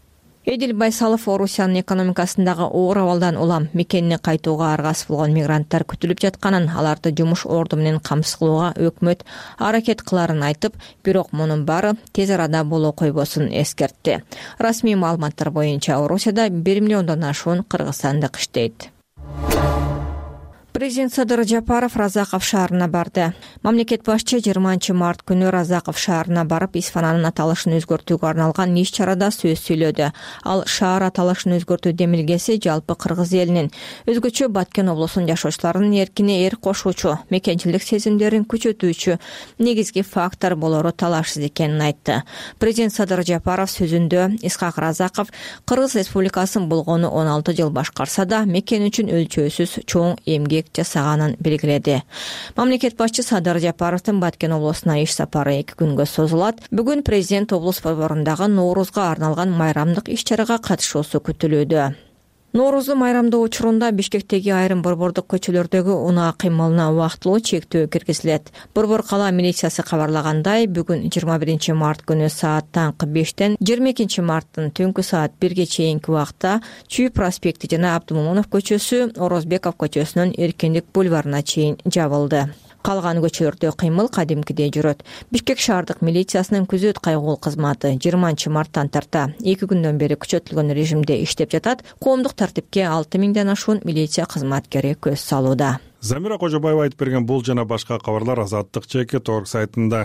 Эдил Байсалов Орусиянын экономикасындагы оор абалдан улам мекенине кайтууга аргасыз болгон мигранттар күтүлүп жатканын, аларды жумуш орду менен камсыз кылууга өкмөт аракет кыларын айтып, бирок мунун баары тез арада боло койбосун эскертти. Расмий маалыматтар боюнча Орусияда бир миллиондон ашуун кыргызстандык иштейт. Президент Садыр Жапаров Разаков шаарына барды. Мамлекет башчы жыйырманчы март күнү Разаков шаарына барып, Исфананын аталышын өзгөртүүгө арналган иш чарада сөз сүйлөдү. Ал шаар аталышын өзгөртүү демилгеси жалпы кыргыз элинин, өзгөчө Баткен облусунун жашоочуларынын эркине эр кошуучу, мекенчилик сезимдерин күчөтүүчү негизги фактор болору талашсыз экенин айтты. Президент Садыр Жапаров сөзүндө Исхак Разаков Кыргыз Республикасын болгону он алты жыл башкарса да, мекен үчүн өлчөөсүз чоң эмгек жасаганын белгиледи. Мамлекет башчы Садыр Жапаровдун Баткен облусуна иш сапары эки күнгө созулат. Бүгүн президент облус борборундагы Ноорузга арналган майрамдык иш-чарага катышуусу күтүлүүдө. Ноорузду майрамдоо учурунда Бишкектеги айрым борбордук көчөлөрдөгү унаа кыймылына убактылуу чектөө киргизилет. Борбор кала милициясы кабарлагандай, бүгүн жыйырма биринчи март күнү саат таңкы бештен жыйырма экинчи марттын түнкү саат бирге чейинки убакта Чүй проспекти жана Абдумомунов көчөсү Орозбеков көчөсүнөн Эркиндик бульварына чейин жабылды. Калган көчөлөрдө кыймыл кадимкидей жүрөт. Бишкек шаардык милициясынын күзөт кайгуул кызматы жыйырманчы марттан тарта эки күндөн бери күчөтүлгөн режимде иштеп жатат. Коомдук тартипке алты миңден ашуун милиция кызматкери көз салууда. Замира Кожобаева айтып берген бул жана башка кабарлар Азаттык чекит орг сайтында.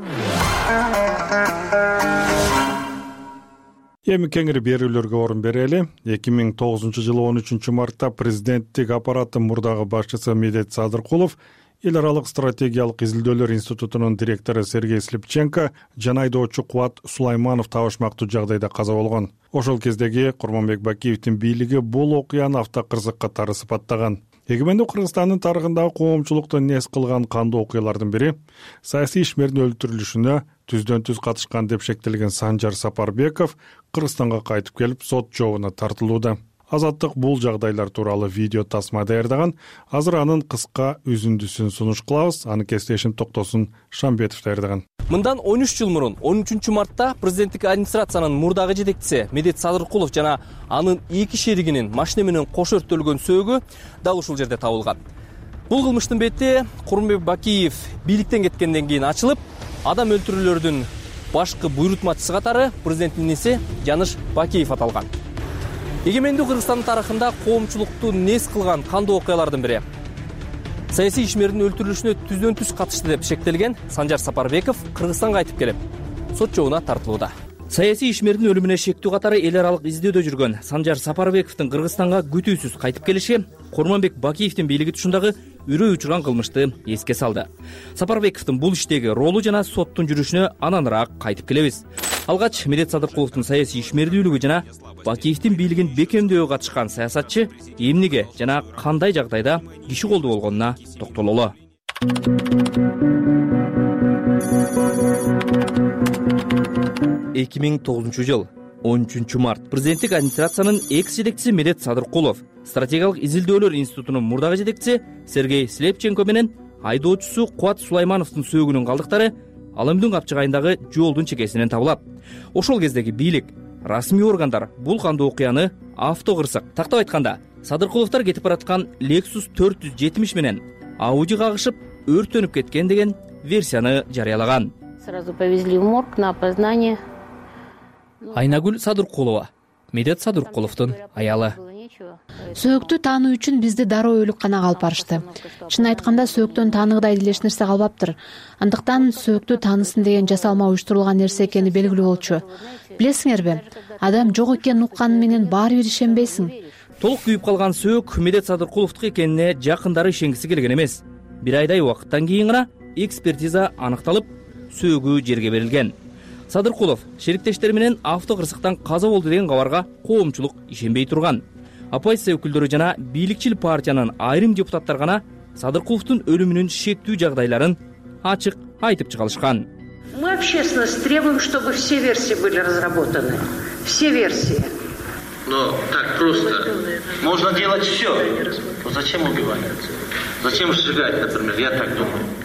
Эми кеңири берүүлөргө орун берели. эки миң тогузунчу жылы он үчүнчү мартта президенттик аппараттын мурдагы башчысы Медет Садыркулов Эл аралык стратегиялык изилдөөлөр институтунун директору Сергей Слепченко жана айдоочу Кубат Сулайманов табышмактуу жагдайда каза болгон. Ошол кездеги Курманбек Бакиевдин бийлиги бул окуяны автокырсык катары сыпаттаган. Эгемендүү Кыргызстандын тарыхындагы коомчулукту нес кылган кандуу окуялардын бири саясий ишмердин өлтүрүлүшүнө түздөн түз катышкан деп шектелген Санжар Сапарбеков Кыргызстанга кайтып келип сот жообуна тартылууда. Азаттык бул жагдайлар тууралуу видео тасма даярдаган. Азыр анын кыска үзүндүсүн сунуш кылабыз. Аны кесиптешим Токтосун Шамбетов даярдаган. Мындан он үч жыл мурун он үчүнчү мартта президенттик администрациянын мурдагы жетекчиси Медет Садыркулов жана анын эки шеригинин машина менен кош өрттөлгөн сөөгү дал ушул жерде табылган. Бул кылмыштын бети Курманбек Бакиев бийликтен кеткенден кийин ачылып, адам өлтүрүүлөрдүн башкы буйрутмачысы катары президенттин иниси Жаныш Бакиев аталган. Эгемендүү Кыргызстандын тарыхында коомчулукту нес кылган кандуу окуялардын бири. Саясий ишмердин өлтүрүлүшүнө түздөн түз катышты деп шектелген Санжар Сапарбеков Кыргызстанга кайтып келип, сот жообуна тартылууда. Саясий ишмердин өлүмүнө шектүү катары эл аралык издөөдө жүргөн Санжар Сапарбековдун Кыргызстанга күтүүсүз кайтып келиши Курманбек Бакиевдин бийлиги тушундагы үрөй учурган кылмышты эске салды. Сапарбековдун бул иштеги ролу жана соттун жүрүшүнө ананыраак кайтып келебиз. Алгач Медет Садыркуловдун саясий ишмердүүлүгү жана Бакиевдин бийлигин бекемдөөгө катышкан саясатчы эмнеге жана кандай жагдайда киши колдуу болгонуна токтололу. эки миң тогузунчу жыл он үчүнчү март президенттик администрациянын экс жетекчиси Медет Садыркулов, стратегиялык изилдөөлөр институтунун мурдагы жетекчиси Сергей Слепченко менен айдоочусу Кубат Сулаймановдун сөөгүнүн калдыктары Алымдын капчыгайындагы жолдун чекесинен табылат. Ошол кездеги бийлик, расмий органдар бул кандуу окуяны автокырсык, тактап айтканда, Садыркуловдор кетип бараткан Lexus төрт жүз жетимиш менен Audi кагышып өрттөнүп кеткен деген версияны жарыялаган. Сразу повезли в морг на опознание. Айнагүл Садыркулова, Медет Садыркуловдун аялы. Сөөктү таануу үчүн бизди дароо өлүкканага алып барышты. Чын айтканда сөөктөн тааныгыдай элеш нерсе калбаптыр. Андыктан сөөктү таанысын деген жасалма уюштурулган нерсе экени белгилүү болчу. Билесиңерби, адам жок экенин укканы менен баары бир ишенбейсиң. Толук күйүп калган сөөк Медет Садыркуловдуку экенине жакындары ишенгиси келген эмес. Бир айдай убакыттан кийин гана экспертиза аныкталып, сөөгү жерге берилген. Садыркулов шериктештери менен автокырсыктан каза болду деген кабарга коомчулук ишенбей турган. Оппозиция өкүлдөрү жана бийликчил партиянын айрым депутаттар гана Садыркуловдун өлүмүнүн шектүү жагдайларын ачык айтып чыгалышкан. Мы общественность требуем, чтобы все версии были разработаны. Все версии. Но так просто. Можно делать все. Но зачем убивать? Зачем сжигать, например? Я так думаю.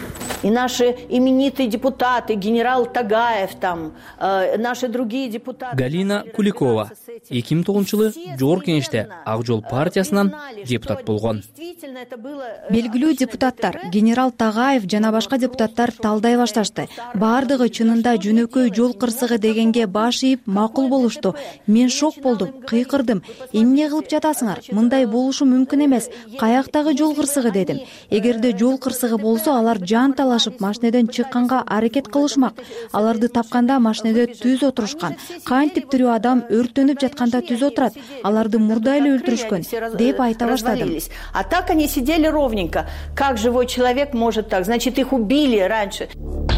И наши именитые депутаты, генерал Тагаев, там, э, наши другие депутаты. Галина Куликова эки миң тогузунчу жылы Жогорку Кеңеште Ак жол партиясынан депутат болгон. Белгилүү депутаттар генерал Тагаев жана башка депутаттар талдай башташты. Баардыгы чынында жөнөкөй жол кырсыгы дегенге баш ийип макул болушту. Мен шок болдум, кыйкырдым. Эмне кылып жатасыңар? Мындай болушу мүмкүн эмес. Каяктагы жол кырсыгы дедим. Эгерде жол кырсыгы болсо, алар жан талашып машинеден чыкканга аракет кылышмак. Аларды тапканда машинеде түз отурушкан. Кантип тирүү адам өрттөнүп жатканда түз отурат? Аларды мурда эле өлтүрүшкөн деп айта баштадым. А так они сидели ровненько. Как живой человек может так? Значит, их убили раньше.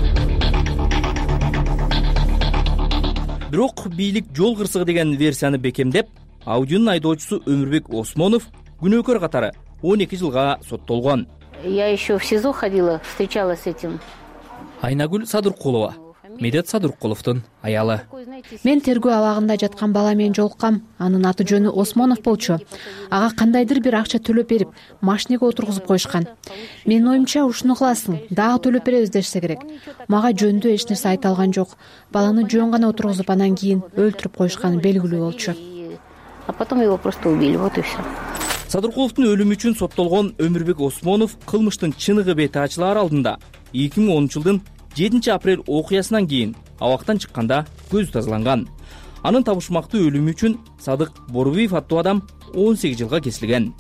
Бирок бийлик жол кырсыгы деген версияны бекемдеп, Audio'нун айдоочусу Өмүрбек Осмонов күнөөкөр катары он эки жылга соттолгон. Я еще в СИЗО ходила, встречалась с этим. Айнагүл Садыркулова, Медет Садыркуловдун аялы. Мен тергөө абагында жаткан бала менен жолуккам. Анын аты жөнү Осмонов болчу. Ага кандайдыр бир акча төлөп берип, машинеге отургузуп коюшкан. Менин оюмча ушуну кыласың, дагы төлөп беребиз дешсе керек. Мага жөндүү эч нерсе айта алган жок. Баланы жөн гана отургузуп, анан кийин өлтүрүп коюшканы белгилүү болчу. А потом его просто убили, вот и все. Садыркуловдун өлүмү үчүн соттолгон Өмүрбек Осмонов кылмыштын чыныгы бети ачылаар алдында эки миң онунчу жылдын жетинчи апрель окуясынан кийин абактан чыкканда көзү тазаланган. Анын табышмактуу өлүмү үчүн Садык Борубиев аттуу адам он сегиз жылга кесилген.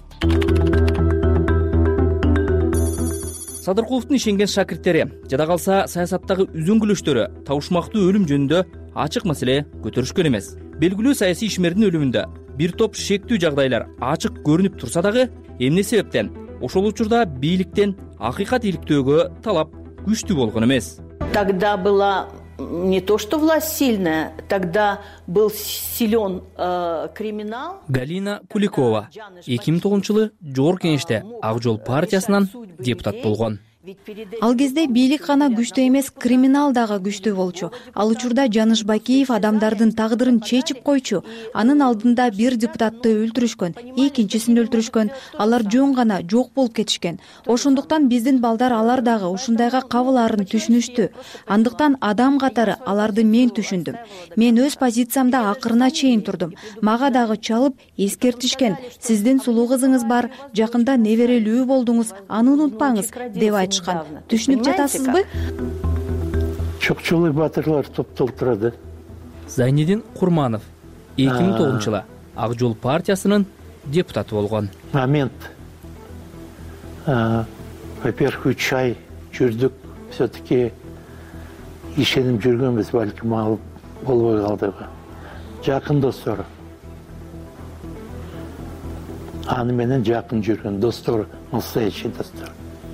Садыркуловдун ишенген шакирттери, жада калса саясаттагы үзүңгүлөштөрү табышмактуу өлүм жөнүндө ачык маселе көтөрүшкөн эмес. Белгилүү саясий ишмердин өлүмүндө бир топ шектүү жагдайлар ачык көрүнүп турса дагы, эмне себептен ошол учурда бийликтен акыйкат иликтөөгө талап күчтүү болгон эмес. Тогда была не то что власть сильная, тогда был силен э, криминал. Галина Куликова эки миң тогузунчу жылы Жогорку Кеңеште Ак жол партиясынан депутат болгон. Ал кезде бийлик гана күчтүү эмес, криминал дагы күчтүү болчу. Ал учурда Жаныш Бакиев адамдардын тагдырын чечип койчу. Анын алдында бир депутатты өлтүрүшкөн, экинчисин өлтүрүшкөн. Алар жөн гана жок болуп кетишкен. Ошондуктан биздин балдар алар дагы ушундайга кабылаарын түшүнүштү. Андыктан адам катары аларды мен түшүндүм. Мен өз позициямда акырына чейин турдум. Мага дагы чалып эскертишкен. Сиздин сулуу кызыңыз бар, жакында неберелүү болдуңуз, аны унутпаңыз деп айтышкан. Түшүнүп жатасызбы? Чокчулук батырлар топтолуп турат. Зайнидин Курманов эки миң тогузунчу жылы Ак жол партиясынын депутаты болгон. Момент. Во-первых, үч ай жүрдүк, все-таки ишенип жүргөнбүз, балким алып болбой калдыгы. Жакын достор. Аны менен жакын жүргөн достор, настоящий достор.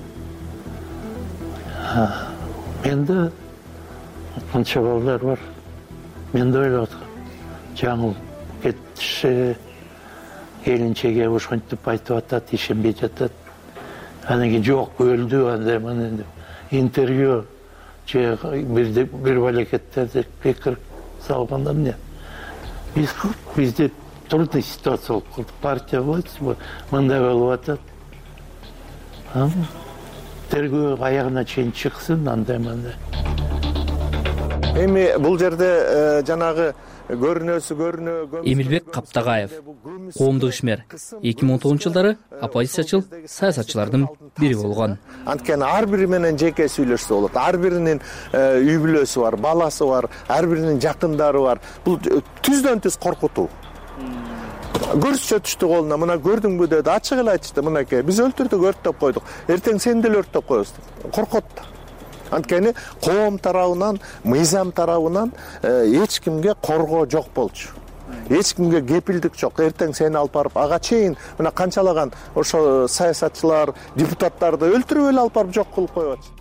Менде канча балдар бар. Мен да ойлоп аткам. Жаңыл кетиши, келинчеге ошентип айтып атат, ишенбей жатат. Анан кийин жок өлдү, андай мына интервью же бир бир балекеттерди пикир салганда эмне? Биз бизде трудный ситуация болуп калды. Партия власть мындай болуп атат. Тергөө аягына чейин чыксын, андай мындай. Эми бул жерде жанагы көрүнөсү көрүнө. Эмилбек Каптагаев, коомдук ишмер, эки миң он тогузунчу жылдары оппозициячыл саясатчылардын бири болгон. Анткени ар бири менен жеке сүйлөшсө болот. Ар биринин үй бүлөсү бар, баласы бар, ар биринин жакындары бар. Бул түздөн түз коркутуу. Көрсө түштү колуна, мына көрдүңбү деди, ачык эле айтышты, мынакей, биз өлтүрдүк, өрттөп койдук. Эртең сени деле өрттөп коебуз деп. Коркот. Анткени коом тарабынан, мыйзам тарабынан эч кимге коргоо жок болчу. Эч кимге кепилдик жок. Эртең сени алып барып ага чейин мына канчалаган ошо саясатчылар, депутаттарды өлтүрүп эле алып барып жок кылып коюп атышты.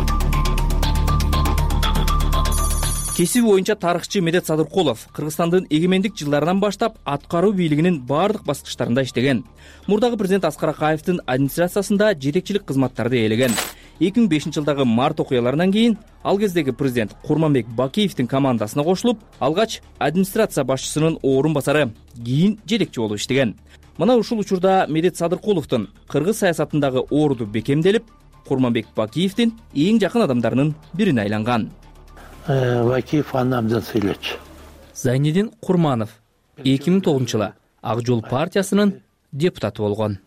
Кесиби боюнча тарыхчы Медет Садыркулов Кыргызстандын эгемендик жылдарынан баштап аткаруу бийлигинин бардык баскычтарында иштеген. Мурдагы президент Аскар Акаевдин администрациясында жетекчилик кызматтарды ээлеген. эки миң бешинчи жылдагы март окуяларынан кийин ал кездеги президент Курманбек Бакиевдин командасына кошулуп, алгач администрация башчысынын орун басары, кийин жетекчи болуп иштеген. Мына ушул учурда Медет Садыркуловдун кыргыз саясатындагы орду бекемделип, Курманбек Бакиевдин эң жакын адамдарынын бирине айланган. Бакиев аны абдан сүйлөчү. Зайнидин Курманов эки миң тогузунчу жылы Ак жол партиясынын депутаты болгон.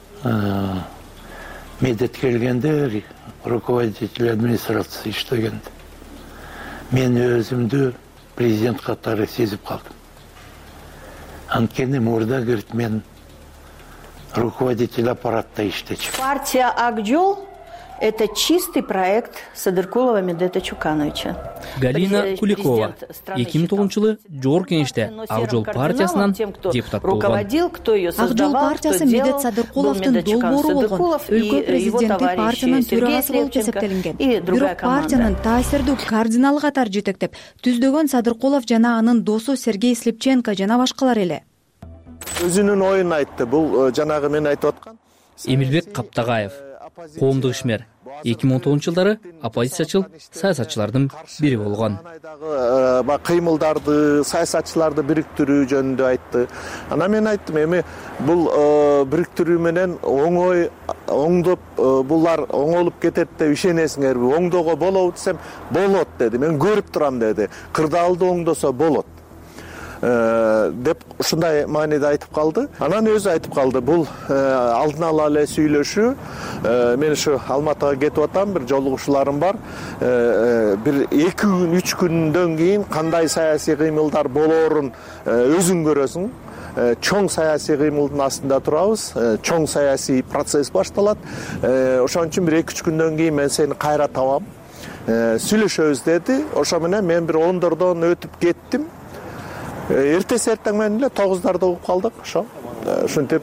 Медет келгенде руководитель администрации иштегенде мен өзүмдү президент катары сезип калдым. Анткени мурда кирип мен руководитель аппаратта иштечүмүн. Партия Ак жол – это чистый проект Садыркулова Медета Чукановича. Галина Куликова эки миң тогузунчу жылы Жогорку кеңеште Ак жол партиясынан депутат болгон. Ак жол партиясы Медет Садыркуловдун долбоору болгон. Өлкө президенти партиянын төрагасы болуп эсептелинген. Бирок партиянын таасирдүү кардиналы катары жетектеп түздөгөн Садыркулов жана анын досу Сергей Слепченко жана башкалар эле. Өзүнүн оюн айтты. Бул жанагы мен айтып аткан. Эмилбек Каптагаев, коомдук ишмер, эки миң он тогузунчу жылдары оппозициячыл саясатчылардын бири болгон. Кыймылдарды, саясатчыларды бириктирүү жөнүндө айтты. Анан мен айттым, эми бул бириктирүү менен оңой оңдоп булар оңолуп кетет деп ишенесиңерби? Оңдоого болобу десем, болот деди. Мен көрүп турам деди. Кырдаалды оңдосо болот деп ушундай мааниде айтып калды. Анан өзү айтып калды. Бул алдын ала эле сүйлөшүү. Мен ушу Алматыга кетип атам, бир жолугушууларым бар. Бир эки күн, үч күндөн кийин кандай саясий кыймылдар болоорун өзүң көрөсүң. Чоң саясий кыймылдын астында турабыз. Чоң саясий процесс башталат. Ошон үчүн бир эки үч күндөн кийин мен сени кайра табам. Сүйлөшөбүз деди. Ошо менен мен бир ондордон өтүп кеттим. Эртеси эртең менен эле тогуздарда угуп калдык, ошо. Ушинтип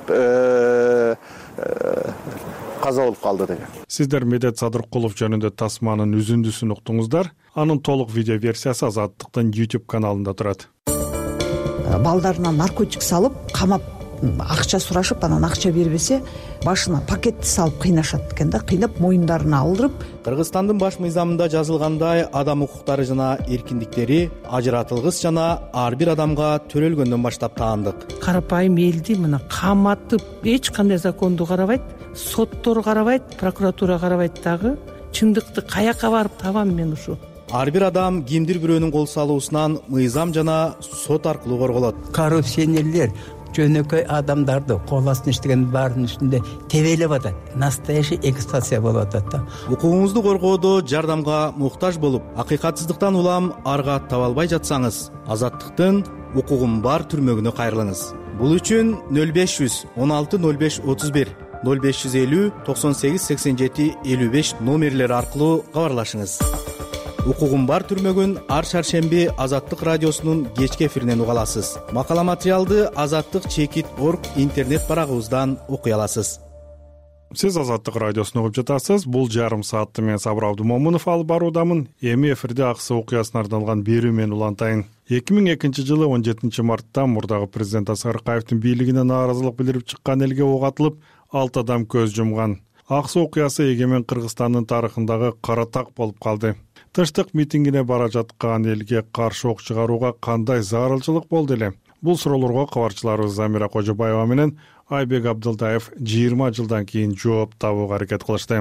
каза болуп калды деген. Сиздер Медет Садыркулов жөнүндө тасманын үзүндүсүн уктуңуздар. Анын толук видео версиясы Азаттыктын YouTube каналында турат. Балдарына наркотик салып, камап, акча сурашып, анан акча бербесе, башына пакетти салып кыйнашат экен да, кыйнап моюндарына алдырып. Кыргызстандын баш мыйзамында жазылгандай, адам укуктары жана эркиндиктери ажыратылгыс жана ар бир адамга төрөлгөндөн баштап таандык. Карапайым элди мына каматып, эч кандай законду карабайт, соттор карабайт, прокуратура карабайт дагы. Чындыкты каяка барып табам мен ушу? Ар бир адам кимдир бирөөнүн кол салуусунан мыйзам жана сот аркылуу корголот. Коррупционерлер жөнөкөй адамдарды кол астына иштеген баардын үстүндө тебелеп атат. Настоящий эксплуатация болуп атат да. Укугуңузду коргоодо жардамга муктаж болуп, акыйкатсыздыктан улам арга таба албай жатсаңыз, Азаттыктын укугум бар түрмөгүнө кайрылыңыз. Бул үчүн нөл беш жүз он алты нөл беш отуз бир, нөл беш жүз элүү токсон сегиз сексен жети элүү беш номерлери аркылуу кабарлашыңыз. Укугум бар түрмөгүн ар шаршемби Азаттык радиосунун кечки эфиринен уга аласыз. Макала материалды Азаттык чекит точка орг интернет барагыбыздан окуй аласыз. Сиз Азаттык радиосун угуп жатасыз. Бул жарым саатты мен Сабыр Абдумомунов алып баруудамын. Эми эфирде аксы окуясына арналган берүү менен улантайын. эки миң экинчи жылы он жетинчи мартта мурдагы президент Аскар Акаевдин бийлигине нааразылык билдирип чыккан элге ок атылып, алты адам көз жумган. Аксы окуясы эгемен Кыргызстандын тарыхындагы кара так болуп калды. Тыштык митингине бара жаткан элге каршы ок чыгарууга кандай зарылчылык болду эле? Бул суроолорго кабарчыларыбыз Замира Кожобаева менен Айбек Абдылдаев жыйырма жылдан кийин жооп табууга аракет кылышты.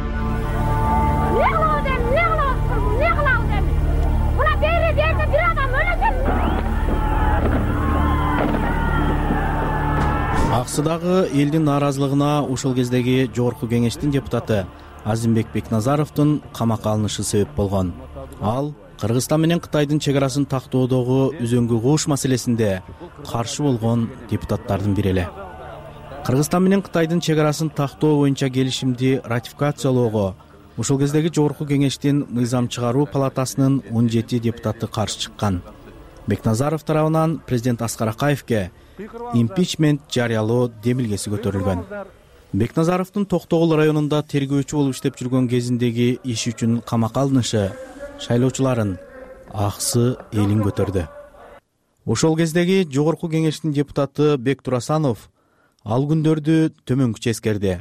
Аксыдагы элдин нааразылыгына ушул кездеги Жогорку кеңештин депутаты Азимбек Бекназаровдун камакка алынышы себеп болгон. Ал Кыргызстан менен Кытайдын чек арасын тактоодогу үзөңгү кууш маселесинде каршы болгон депутаттардын бири эле. Кыргызстан менен Кытайдын чек арасын тактоо боюнча келишимди ратификациялоого ушул кездеги Жогорку кеңештин мыйзам чыгаруу палатасынын он жети депутаты каршы чыккан. Бекназаров тарабынан президент Аскар Акаевке импичмент жарыялоо демилгеси көтөрүлгөн. Бекназаровдун Токтогул районунда тергөөчү болуп иштеп жүргөн кезиндеги иш үчүн камакка алынышы шайлоочуларын аксы элин көтөрдү. Ошол кездеги Жогорку кеңештин депутаты Бек Турасанов ал күндөрдү төмөнкүчө эскерди.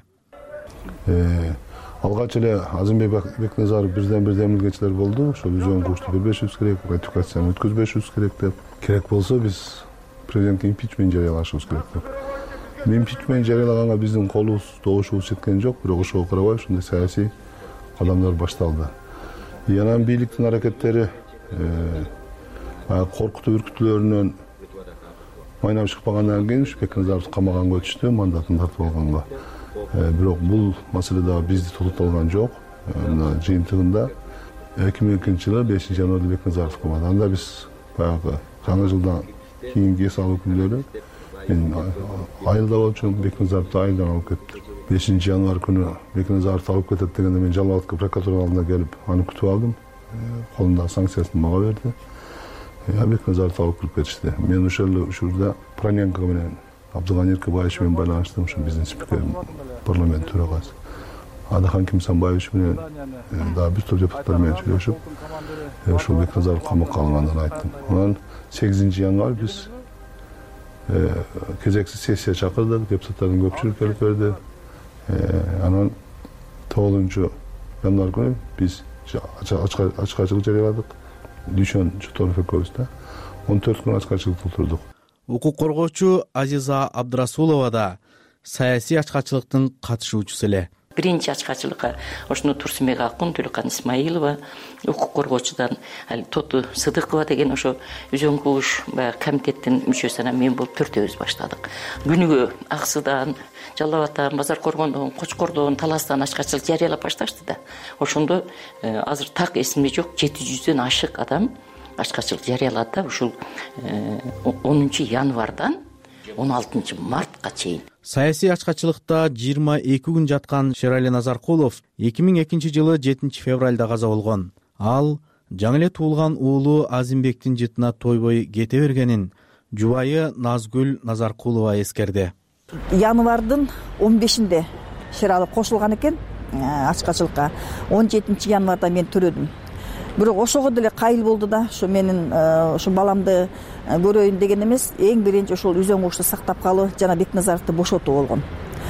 Алгач эле Азимбек Бекназаров бирден бир демилгечилер болду. Ошол үзөң кушту бербешибиз керек, ратификацияны өткөзбөшүбүз керек деп. Керек болсо биз президентке импичмент жарыялашыбыз керек деп. импичмент жарыялаганга биздин колубуз добушубуз жеткен жок, бирок ошого карабай ушундай саясий кадамдар башталды. Анан бийликтин аракеттери коркутуу үркүтүүлөрүнөн майнап чыкпагандан кийин Бекназаровду камаганга өтүштү, мандатын тартып алганга. Бирок бул маселе дагы бизди токтотулган жок. Мына жыйынтыгында эки миң экинчи жылы бешинчи январда Бекназаров камады. Анда биз баягы жаңы жылдан кийинки эс алуу күндөрү мен айылда болчумун, Бекназаровду айылдан алып кетти. бешинчи январь күнү Бекназаровду алып кетет дегенде мен Жалал Абадка прокуратура алдына келип аны күтүп алдым. Колундагы санкциясын мага берди. Бекназаровду алып кирип кетишти. Мен ошол эле учурда Проненко менен Абдыган Эркебаевич менен байланыштым, ушу биздин спикер, парламент төрагасы. Адахан Кимсанбаевич менен дагы бир топ депутаттар менен сүйлөшүп, ошол Бекназаров камакка алынганын айттым. Анан сегизинчи январь биз кезексиз сессия чакырдык, депутаттардын көпчүлүгү келип берди. Анан тогузунчу январь күнү биз ачкачылык жарыяладык. Дүйшөн Чоторов экөөбүз да он төрт күн ачкачылыкта отурдук. Укук коргоочу Азиза Абдрасулова да саясий ачкачылыктын катышуучусу эле. Биринчи ачкачылыкка ошону Турсунбек Акын, Төлөкан Исмаилова, укук коргоочудан Тоту Сыдыкова деген ошо Үзөң кууш баягы комитеттин мүчөсү, анан мен болуп төртөөбүз баштадык. Күнүгө Аксыдан, Жалал Абадтан, Базар Коргондон, Кочкордон, Таластан ачкачылык жарыялап башташты да. Ошондо азыр так эсимде жок, жети жүздөн ашык адам ачкачылык жарыялады да, ушул онунчу январдан он алтынчы мартка чейин. Саясий ачкачылыкта жыйырма эки күн жаткан Шерали Назаркулов эки миң экинчи жылы жетинчи февралда каза болгон. Ал жаңы эле туулган уулу Азимбектин жытына тойбой кете бергенин жубайы Назгүл Назаркулова эскерди. Январдын он бешинде Шерали кошулган экен ачкачылыкка. он жетинчи январда мен төрөдүм. Бирок ошого деле кайыл болду да, ошо менин ошо баламды көрөйүн деген эмес, эң биринчи ошол Үзөң куушты сактап калуу жана Бекназаровду бошотуу болгон.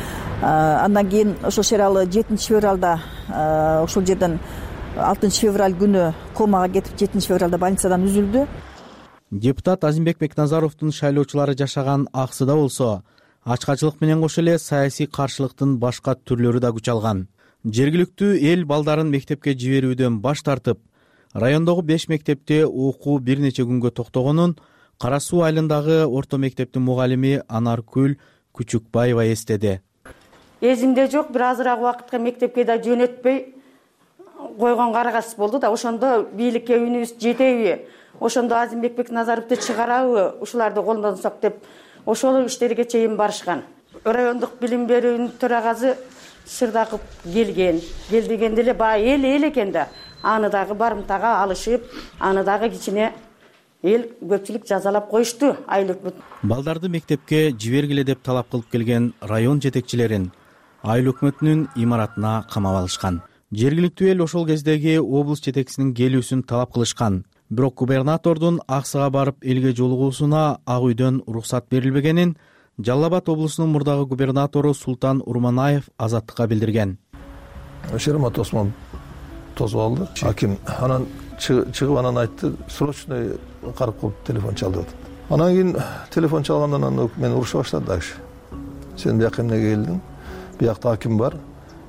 Андан кийин ошо Шерали жетинчи февралда ошол жерден алтынчы февраль күнү комага кетип, жетинчи февралда больницадан үзүлдү. Депутат Азимбек Бекназаровдун шайлоочулары жашаган Аксыда болсо, ачкачылык менен кошо эле саясий каршылыктын башка түрлөрү да күч алган. Жергиликтүү эл балдарын мектепке жиберүүдөн баш тартып, райондогу беш мектепте окуу бир нече күнгө токтогонун Кара Суу айылындагы орто мектептин мугалими Анаркүл Күчүкбаева эстеди. Эзимде жок, бир азыраак убакытка мектепке да жөнөтпөй койгон карагас болду да, ошондо бийликке үнүбүз жетеби, ошондо Азимбек Бекназаровду чыгарабы, ушуларды колдонсок деп ошол иштерге чейин барышкан. Райондук билим берүүнүн төрагасы Сырдаков келген. Кел дегенде эле баягы эл эл экен да. Аны дагы барымтага алышып, аны дагы кичине эл көпчүлүк жазалап коюшту айыл өкмөт. Балдарды мектепке жибергиле деп талап кылып келген район жетекчилерин айыл өкмөтүнүн имаратына камап алышкан. Жергиликтүү эл ошол кездеги облус жетекчисинин келүүсүн талап кылышкан. Бирок губернатордун Аксыга барып элге жолугуусуна Ак үйдөн уруксат берилбегенин Жалал Абад облусунун мурдагы губернатору Султан Урманаев Азаттыкка билдирген. Шеремат Осмон тосуп алды. Аким анан чыгып анан айтты, срочный карап калып телефон чалды деп. Анан кийин телефон чалгандан анан мен уруша баштады дагы. Сен бияка эмнеге келдиң? Биякта аким бар.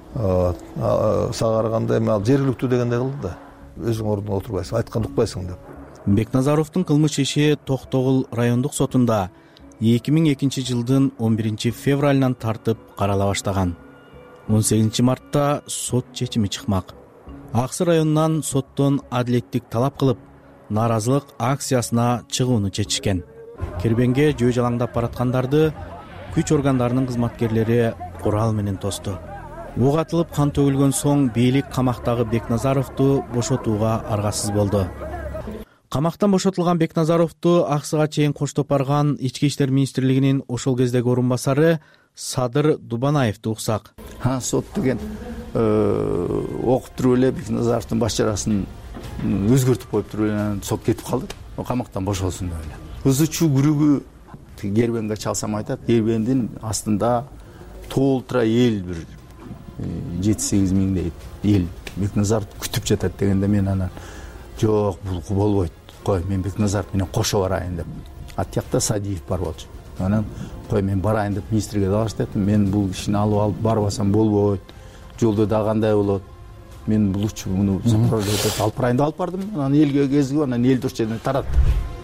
Сага караганда эми ал жергиликтүү дегенде кылды да. Өзүң ордуңда отурбайсың, айтканды укпайсың деп. Бекназаровдун кылмыш иши Токтогул райондук сотунда эки миң экинчи жылдын он биринчи февралынан тартып карала баштаган. он сегизинчи мартта сот чечими чыкмак. Аксы районунан соттон адилеттик талап кылып, нааразылык акциясына чыгууну чечишкен. Кербенге жөө жалаңдап бараткандарды күч органдарынын кызматкерлери курал менен тосту. Ук атылып кан төгүлгөн соң бийлик камактагы Бекназаровду бошотууга аргасыз болду. Камактан бошотулган Бекназаровду Аксыга чейин коштоп барган Ички иштер министрлигинин ошол кездеги орун басары Садыр Дубанаевди уксак. Ha sot деген окуп туруп эле Бекназаровдун баш жарасын өзгөртүп коюп туруп эле сот кетип калды. Камактан бошолсун деп эле. Ызычуу күрүгү Кербенге чалсам айтат, Кербендин астында толтура эл бир жети сегиз миңдей эл Бекназаровду күтүп жатат дегенде мен анан жок, бул болбойт. Кой, мен Бекназаров менен кошо барайын деп. Ат жакта Садиев бар болчу. анан кой мен барайын деп министрге дагы дептим. Мен бул кишини алып алып барбасам болбойт. Жолдо да кандай болот? Мен бул учу муну сопровождать алып барайын деп алып бардым. Анан элге кезип, анан элди ошол жерден тараттым.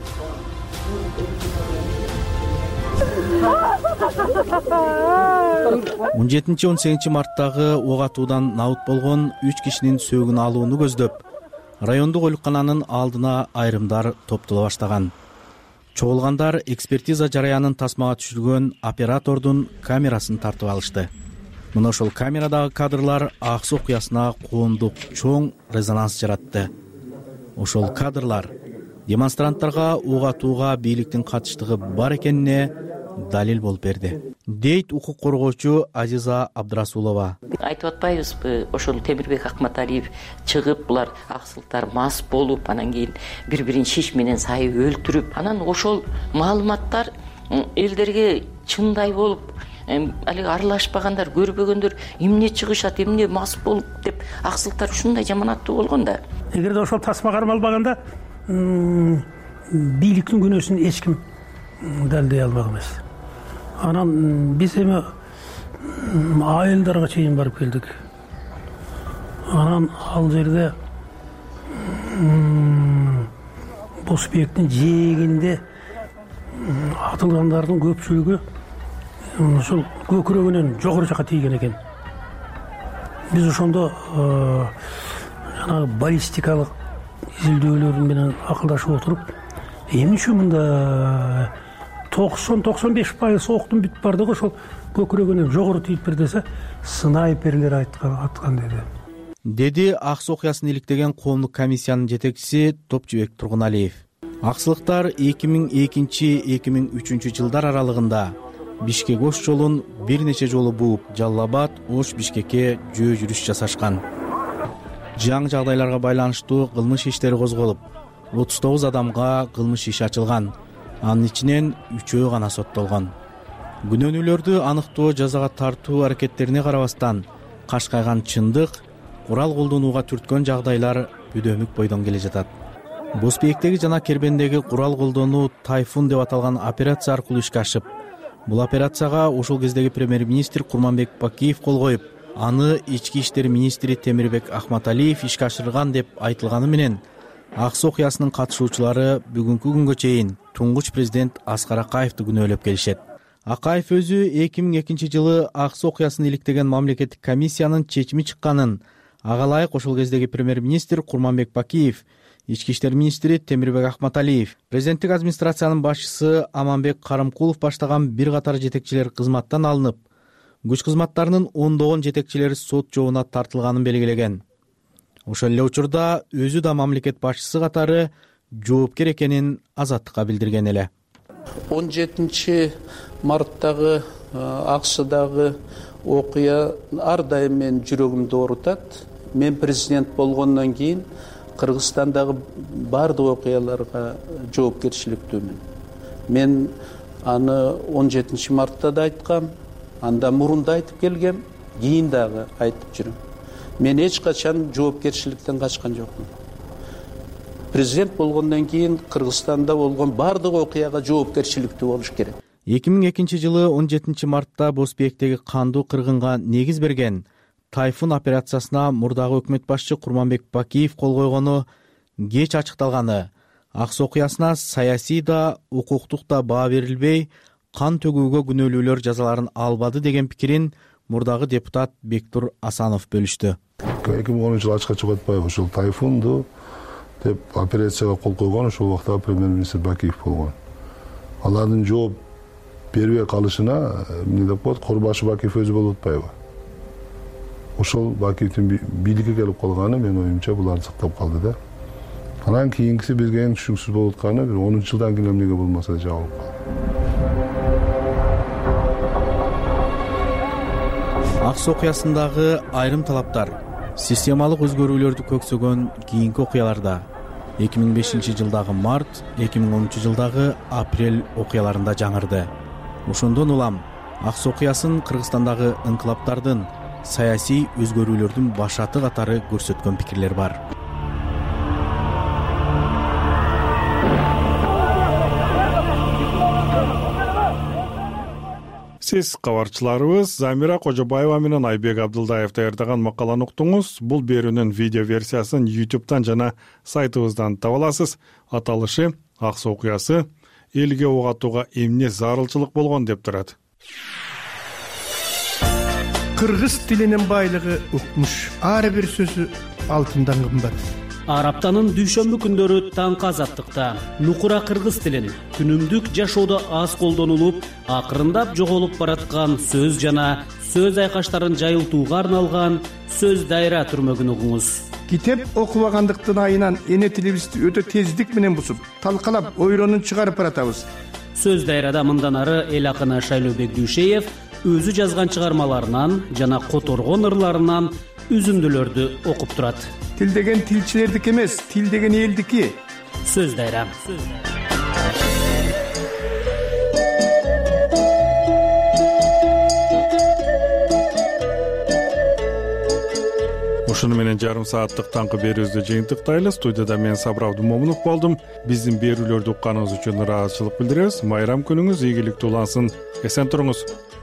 он жетинчи он сегизинчи марттагы ок атуудан набыт болгон үч кишинин сөөгүн алууну көздөп, райондук оолукананын алдына айрымдар топтоло баштаган. Чогулгандар экспертиза жараянын тасмага түшүргөн оператордун камерасын тартып алышты. Мына ошол камерадагы кадрлар ак суу окуясына коомдук чоң резонанс жаратты. Ошол кадрлар демонстранттарга ок атууга бийликтин катыштыгы бар экенине далил болуп берди, дейт укук коргоочу Азиза Абдрасулова. Айтып атпайбызбы, ошол Темирбек Акматалиев чыгып, булар аксылыктар мас болуп, анан кийин бири-бирин шиш менен сайып өлтүрүп, анан ошол маалыматтар элдерге чындай болуп, алиги аралашпагандар, көрбөгөндөр эмне чыгышат, эмне мас болуп деп аксылыктар ушундай жаманаттуу болгон да. Эгерде ошол тасма кармалбаганда бийликтин күнөөсүн эч ким далилдей албак эмес. Анан биз эми айылдарга чейин барып келдик. Анан ал жерде Босбектин жээгинде атылгандардын көпчүлүгү ошол көкүрөгүнөн жогору жака тийген экен. Биз ошондо жанагы баллистикалык изилдөөлөр менен акылдашып отуруп, эмне үчүн мында токсон токсон беш пайыз октун бүт бардыгы ошол көкүрөгүнөн жогору тийип бир десе, снайперлер аткан деди. Деди ак суу окуясын иликтеген коомдук комиссиянын жетекчиси Топчубек Тургуналиев. Аксылыктар эки миң экинчи — эки миң үчүнчү жылдар аралыгында Бишкек Ош жолун бир нече жолу бууп, Жалал Абад Ош Бишкекке жөө жүрүш жасашкан. Жаңы жагдайларга байланыштуу кылмыш иштери козголуп, отуз тогуз адамга кылмыш иши ачылган. Анын ичинен үчөө гана соттолгон. Күнөөнүүлөрдү аныктоо, жазага тартуу аракеттерине карабастан, кашкайган чындык, курал колдонууга түрткөн жагдайлар бүдөмүк бойдон келе жатат. Босбектеги жана Кербендеги курал колдонуу Тайфун деп аталган операция аркылуу ишке ашып, бул операцияга ошол кездеги премьер-министр Курманбек Бакиев кол коюп, аны ички иштер министри Темирбек Акматалиев ишке ашырган деп айтылганы менен, ак суу окуясынын катышуучулары бүгүнкү күнгө чейин туңгуч президент Аскар Акаевди күнөөлөп келишет. Акаев өзү эки миң экинчи жылы ак суу окуясын иликтеген мамлекеттик комиссиянын чечими чыкканын, ага ылайык ошол кездеги премьер-министр Курманбек Бакиев, ички иштер министри Темирбек Акматалиев, президенттик администрациянын башчысы Аманбек Карымкулов баштаган бир катар жетекчилер кызматтан алынып, күч кызматтарынын ондогон жетекчилери сот жообуна тартылганын белгилеген. Ошол эле учурда өзү да мамлекет башчысы катары жоопкер экенин Азаттыкка билдирген эле. он жетинчи марттагы Аксыдагы окуя ар дайым менин жүрөгүмдү оорутат. Мен президент болгондон кийин Кыргызстандагы бардык окуяларга жоопкерчиликтүүмүн. Мен аны он жетинчи мартта да айткам, андан мурун да айтып келгем, кийин дагы айтып жүрөм. Мен эч качан жоопкерчиликтен качкан жокмун. Президент болгондон кийин Кыргызстанда болгон бардык окуяга жоопкерчиликтүү болуш керек. эки миң экинчи жылы он жетинчи мартта Босбектеги кандуу кыргынга негиз берген Тайфун операциясына мурдагы өкмөт башчы Курманбек Бакиев кол койгону кеч ачыкталганы, ак суу окуясына саясий да, укуктук да баа берилбей, кан төгүүгө күнөөлүүлөр жазаларын албады деген пикирин мурдагы депутат Бектур Асанов бөлүштү. эки миң онунчу жылы ачыкка чыгып атпайбы, ошол Тайфунду деп операцияга кол койгон ошол убакта премьер-министр Бакиев болгон. Алардын жооп бербей калышына эмне деп коет, Корбашы Бакиев өзү болуп атпайбы? Ошол Бакиевдин бийликке келип калганы менин оюмча буларды сактап калды да. Анан кийинкиси бизге эң түшүнүксүз болуп атканы бир онунчу жылдан кийин эмнеге болмаса жабылып калды. Ак суу окуясындагы айрым талаптар системалык өзгөрүүлөрдү көксөгөн кийинки окуяларда эки миң бешинчи жылдагы март, эки миң онунчу жылдагы апрель окуяларында жаңырды. Ошондон улам ак суу окуясын Кыргызстандагы ыңкылаптардын, саясий өзгөрүүлөрдүн башаты катары көрсөткөн пикирлер бар. Сиз кабарчыларыбыз Замира Кожобаева менен Айбек Абдылдаев даярдаган макаланы уктуңуз. Бул берүүнүн видео версиясын YouTube'дан жана сайтыбыздан таба аласыз. Аталышы Ак Суу окуясы элге ок атууга эмне зарылчылык болгон деп турат. Кыргыз тилинин байлыгы укмуш. Ар бир сөзү алтындан кымбат. Араптанын дүйшөмбү күндөрү таңкы азаттыкта нукура кыргыз тилин күнүмдүк жашоодо аз колдонулуп, акырындап жоголуп бараткан сөз жана сөз айкаштарын жайылтууга арналган сөз дайра түрмөгүн угуңуз. Китеп окубагандыктын айынан эне тилибизди өтө тездик менен бусуп, талкалап, ойронун чыгарып баратабыз. Сөз дайрада мындан ары эл акыны Шайлообек Дүйшеев өзү жазган чыгармаларынан жана которгон ырларынан үзүндүлөрдү окуп турат. Тил деген тилчилердики эмес, тил деген элдики. Сөз дайра. Ушуну менен жарым сааттык таңкы берүүбүздү жыйынтыктайлы. Студияда мен Сабыр Абдумомунов болдум. Биздин берүүлөрдү укканыңыз үчүн ыраазычылык билдиребиз. Майрам күнүңүз ийгиликтүү улансын. Эсен туруңуз.